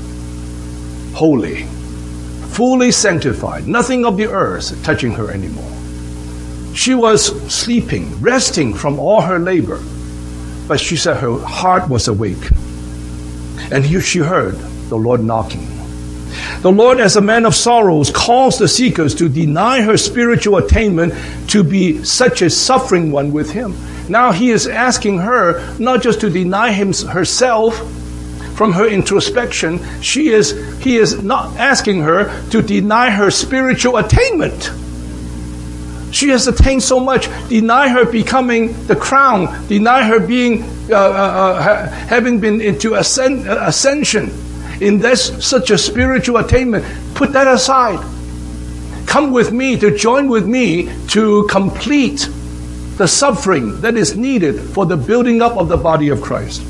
holy, fully sanctified, nothing of the earth touching her anymore. She was sleeping, resting from all her labor. But she said her heart was awake. And here she heard the Lord knocking. The Lord, as a man of sorrows, calls the seekers to deny her spiritual attainment to be such a suffering one with him. Now he is asking her not just to deny him, herself from her introspection. She is, he is not asking her to deny her spiritual attainment. She has attained so much. Deny her becoming the crown. Deny her being, uh, uh, uh, having been into ascend, uh, ascension in this such a spiritual attainment. Put that aside. Come with me, to join with me to complete the suffering that is needed for the building up of the body of Christ.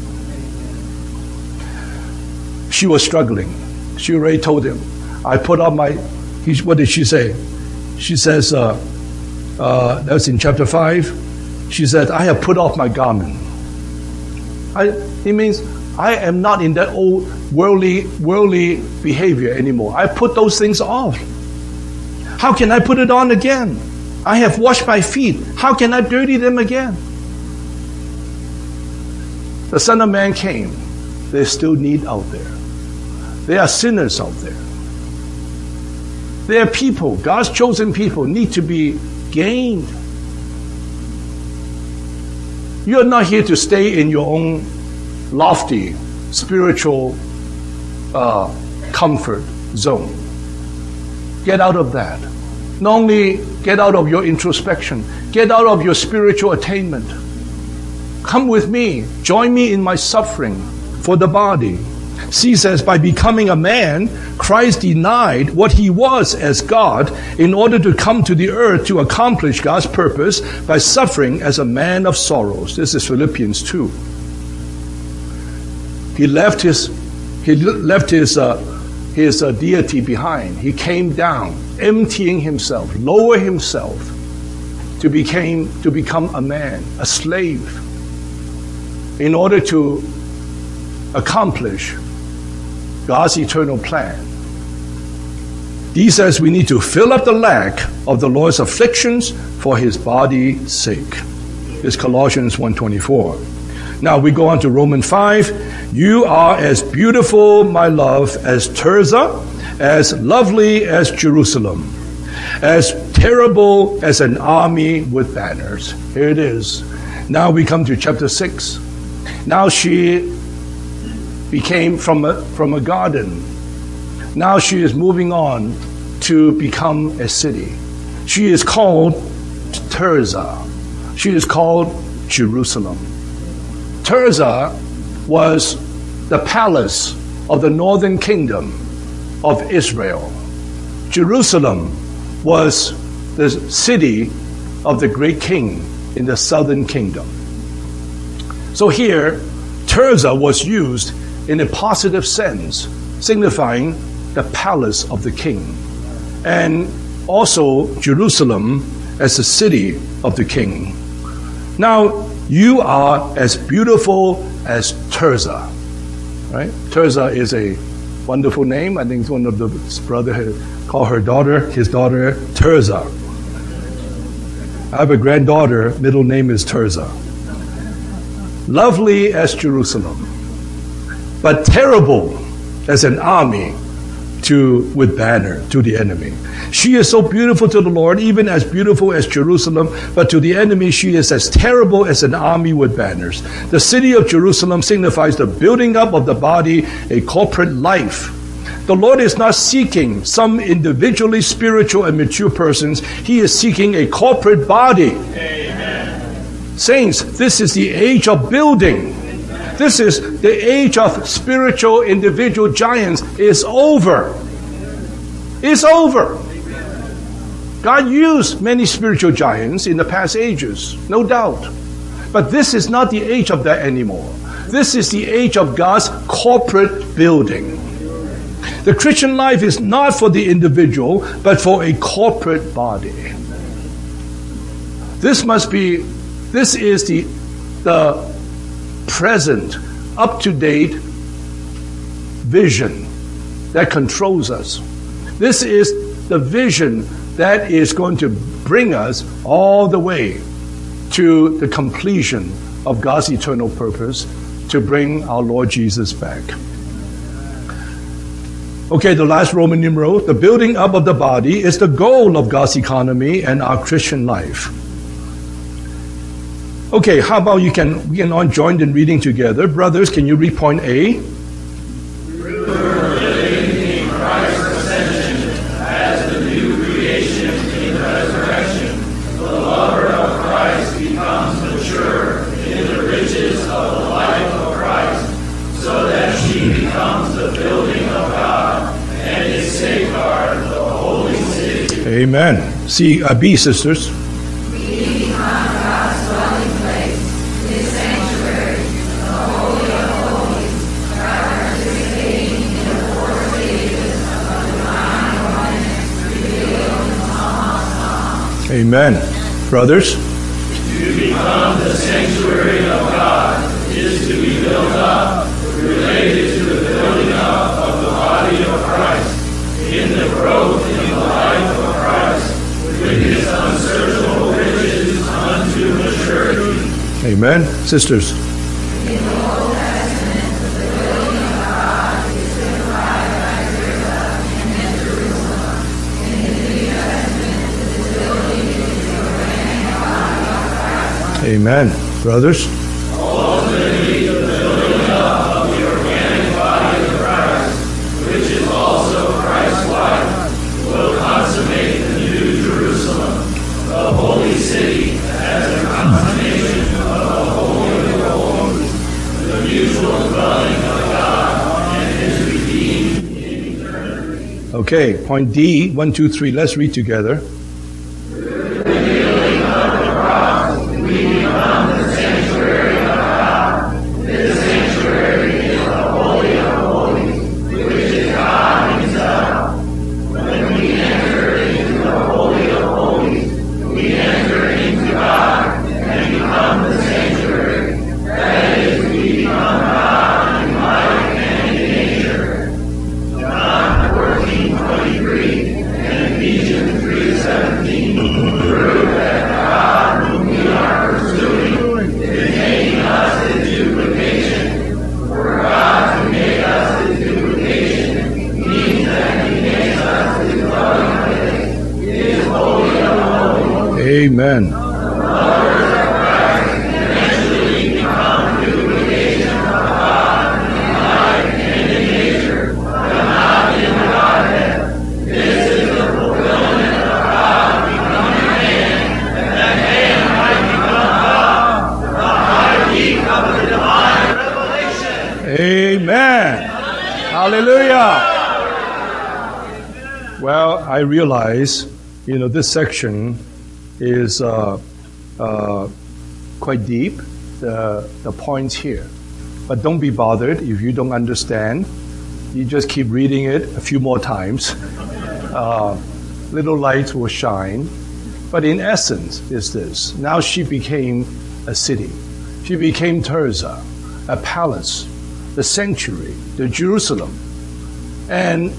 She was struggling. She already told him, I put on my, he, what did she say? She says, uh, Uh, that's in chapter five. She said, I have put off my garment. I, it means I am not in that old worldly, worldly behavior anymore. I put those things off. How can I put it on again? I have washed my feet. How can I dirty them again? The Son of Man came. There's still need out there. There are sinners out there. There are people, God's chosen people, need to be gained. You're not here to stay in your own lofty spiritual uh, comfort zone. Get out of that. Not only get out of your introspection, get out of your spiritual attainment. Come with me. Join me in my suffering for the body. C says, by becoming a man, Christ denied what he was as God in order to come to the earth to accomplish God's purpose by suffering as a man of sorrows. This is Philippians two. He left his, he left his, uh, his uh, deity behind. He came down, emptying himself, lower himself to became to become a man, a slave, in order to accomplish God's eternal plan. He says we need to fill up the lack of the Lord's afflictions for his body's sake. It's Colossians one twenty-four. Now we go on to Romans five. You are as beautiful, my love, as Tirzah, as lovely as Jerusalem, as terrible as an army with banners. Here it is. Now we come to chapter six. Now she became from a, from a garden. Now she is moving on to become a city. She is called Tirzah. She is called Jerusalem. Tirzah was the palace of the northern kingdom of Israel. Jerusalem was the city of the great king in the southern kingdom. So here, Tirzah was used in a positive sense, signifying the palace of the king, and also Jerusalem as the city of the king. Now, you are as beautiful as Tirzah, right? Tirzah is a wonderful name. I think one of the brother called her daughter, his daughter, Tirzah. I have a granddaughter, middle name is Tirzah. Lovely as Jerusalem, but terrible as an army to with banner to the enemy. She is so beautiful to the Lord, even as beautiful as Jerusalem, but to the enemy she is as terrible as an army with banners. The city of Jerusalem signifies the building up of the body, a corporate life. The Lord is not seeking some individually spiritual and mature persons. He is seeking a corporate body. Amen. Saints, this is the age of building. This is the age of spiritual individual giants is over. It's over. God used many spiritual giants in the past ages, no doubt. But this is not the age of that anymore. This is the age of God's corporate building. The Christian life is not for the individual, but for a corporate body. This must be, this is the, the present, up-to-date vision that controls us. This is the vision that is going to bring us all the way to the completion of God's eternal purpose to bring our Lord Jesus back. Okay, the last Roman numeral, the building up of the body is the goal of God's economy and our Christian life. Okay, how about you can we can all join in reading together. Brothers, can you read point A? Amen. See, uh, B, sisters. We become God's dwelling place, His sanctuary, the Holy of Holies, by participating in the four stages of the divine ordinance revealed in Psalm. Amen. Brothers. To become the sanctuary of God is to be built up, related to the building up of the body of Christ, in the growth in the life of Christ, with His unsearchable riches unto maturity. Amen. Sisters. In the Old Testament, the building of God is signified by Tirzah and Jerusalem. In the New Testament, the building is the organic body of Christ. Amen. Brothers. Ultimately, the building up of the organic body of Christ, which is also Christ's wife, will consummate the new Jerusalem, the holy city, as a consummation of the Holy of Holies, the mutual dwelling of God and His redeemed in eternity. Okay, point D, one, two, three. Let's read together. The healing of the cross, we become the sanctuary of God. This sanctuary is the Holy of Holies, which is God Himself. When we enter into the Holy of Holies, we enter into God and become the sanctuary. That is, we become God in life and in nature. John fourteen twenty-three and Ephesians three seventeen prove that God, whom we are pursuing, is making us His duplication. For God to make us His duplication means that He makes us His dwelling place, His Holy of Holies. Amen. The lovers of Christ Hallelujah! Well, I realize, you know, this section is uh, uh, quite deep, the, the points here. But don't be bothered if you don't understand. You just keep reading it a few more times. Uh, little lights will shine. But in essence, is this. Now she became a city. She became Tirzah, a palace, the sanctuary, the Jerusalem. And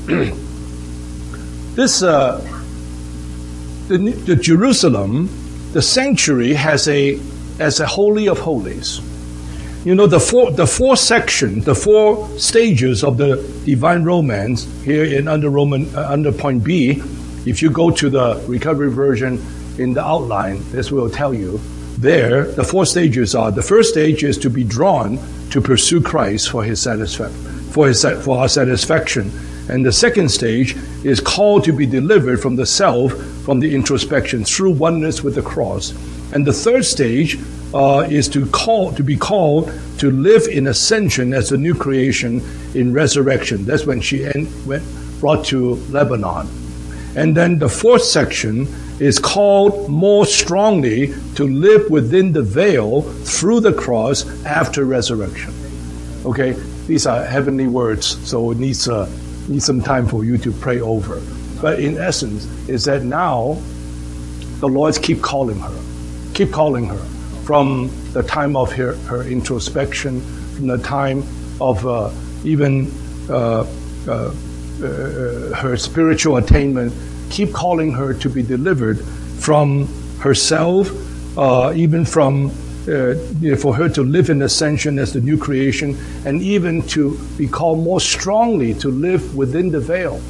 this, uh, the, the Jerusalem, the sanctuary has a, as a holy of holies. You know, the four, the four section, the four stages of the divine romance here in under Roman, uh, under point B, if you go to the recovery version in the outline, this will tell you, there, the four stages are, the first stage is to be drawn to pursue Christ for his satisfaction, for his, for our satisfaction. And the second stage is called to be delivered from the self, from the introspection, through oneness with the cross. And the third stage uh, is to call to be called to live in ascension as a new creation in resurrection. That's when she en- went brought to Lebanon. And then the fourth section is called more strongly to live within the veil through the cross after resurrection. Okay, these are heavenly words, so it needs uh, needs some time for you to pray over. But in essence, is that now the Lord keep calling her, keep calling her from the time of her, her introspection, from the time of uh, even uh, uh, uh, her spiritual attainment. Keep calling her to be delivered from herself, uh, even from, uh, you know, for her to live in ascension as the new creation, and even to be called more strongly to live within the veil.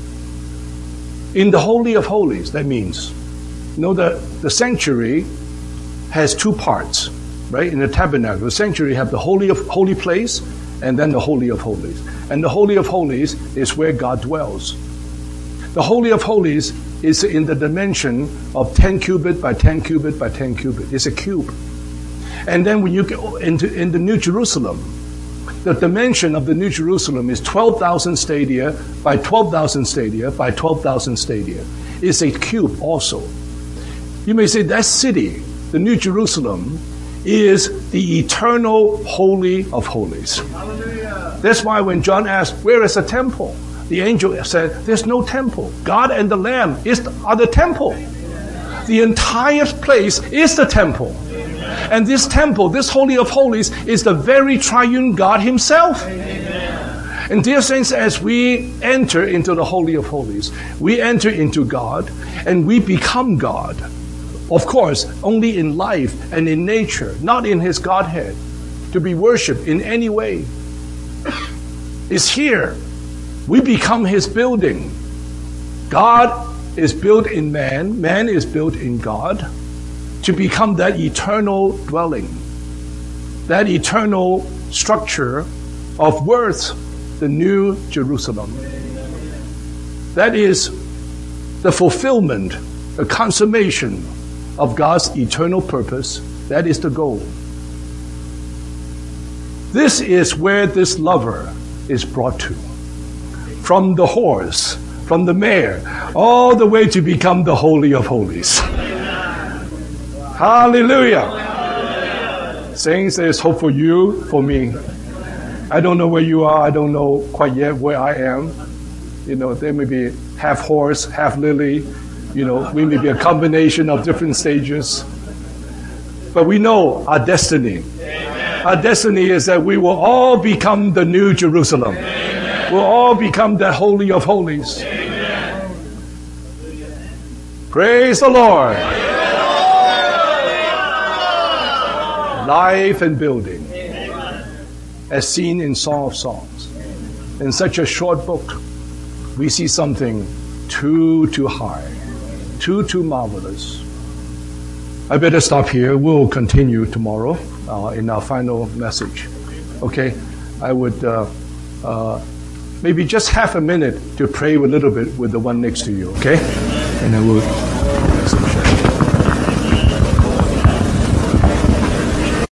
In the Holy of Holies, that means, you know, the, the sanctuary has two parts, right? In the tabernacle, the sanctuary have the Holy of Holy place, and then the Holy of Holies. And the Holy of Holies is where God dwells. The Holy of Holies is in the dimension of ten cubit by ten cubit by ten cubit. It's a cube. And then when you get into in the New Jerusalem, the dimension of the New Jerusalem is twelve thousand stadia by twelve thousand stadia by twelve thousand stadia. It's a cube also. You may say that city, the New Jerusalem, is the eternal Holy of Holies. Hallelujah. That's why when John asked, where is the temple? The angel said, there's no temple. God and the Lamb is the, are the temple. The entire place is the temple. And this temple, this Holy of Holies, is the very triune God himself. Amen. And dear saints, as we enter into the Holy of Holies, we enter into God and we become God. Of course, only in life and in nature, not in his Godhead, to be worshipped in any way. It's here. We become his building. God is built in man. Man is built in God to become that eternal dwelling, that eternal structure of worth, the New Jerusalem. That is the fulfillment, the consummation of God's eternal purpose. That is the goal. This is where this lover is brought to. From the horse, from the mare, all the way to become the Holy of Holies. Hallelujah. Hallelujah. Saints, there is hope for you, for me. I don't know where you are. I don't know quite yet where I am. You know, there may be half horse, half lily. You know, we may be a combination of different stages. But we know our destiny. Amen. Our destiny is that we will all become the New Jerusalem. Amen. We'll all become the Holy of Holies. Amen. Praise the Lord. Amen. Life and building. Amen. As seen in Song of Songs. In such a short book, we see something too, too high. Too, too marvelous. I better stop here. We'll continue tomorrow uh, in our final message. Okay? I would uh, uh, maybe just half a minute to pray a little bit with the one next to you. Okay? And then we'll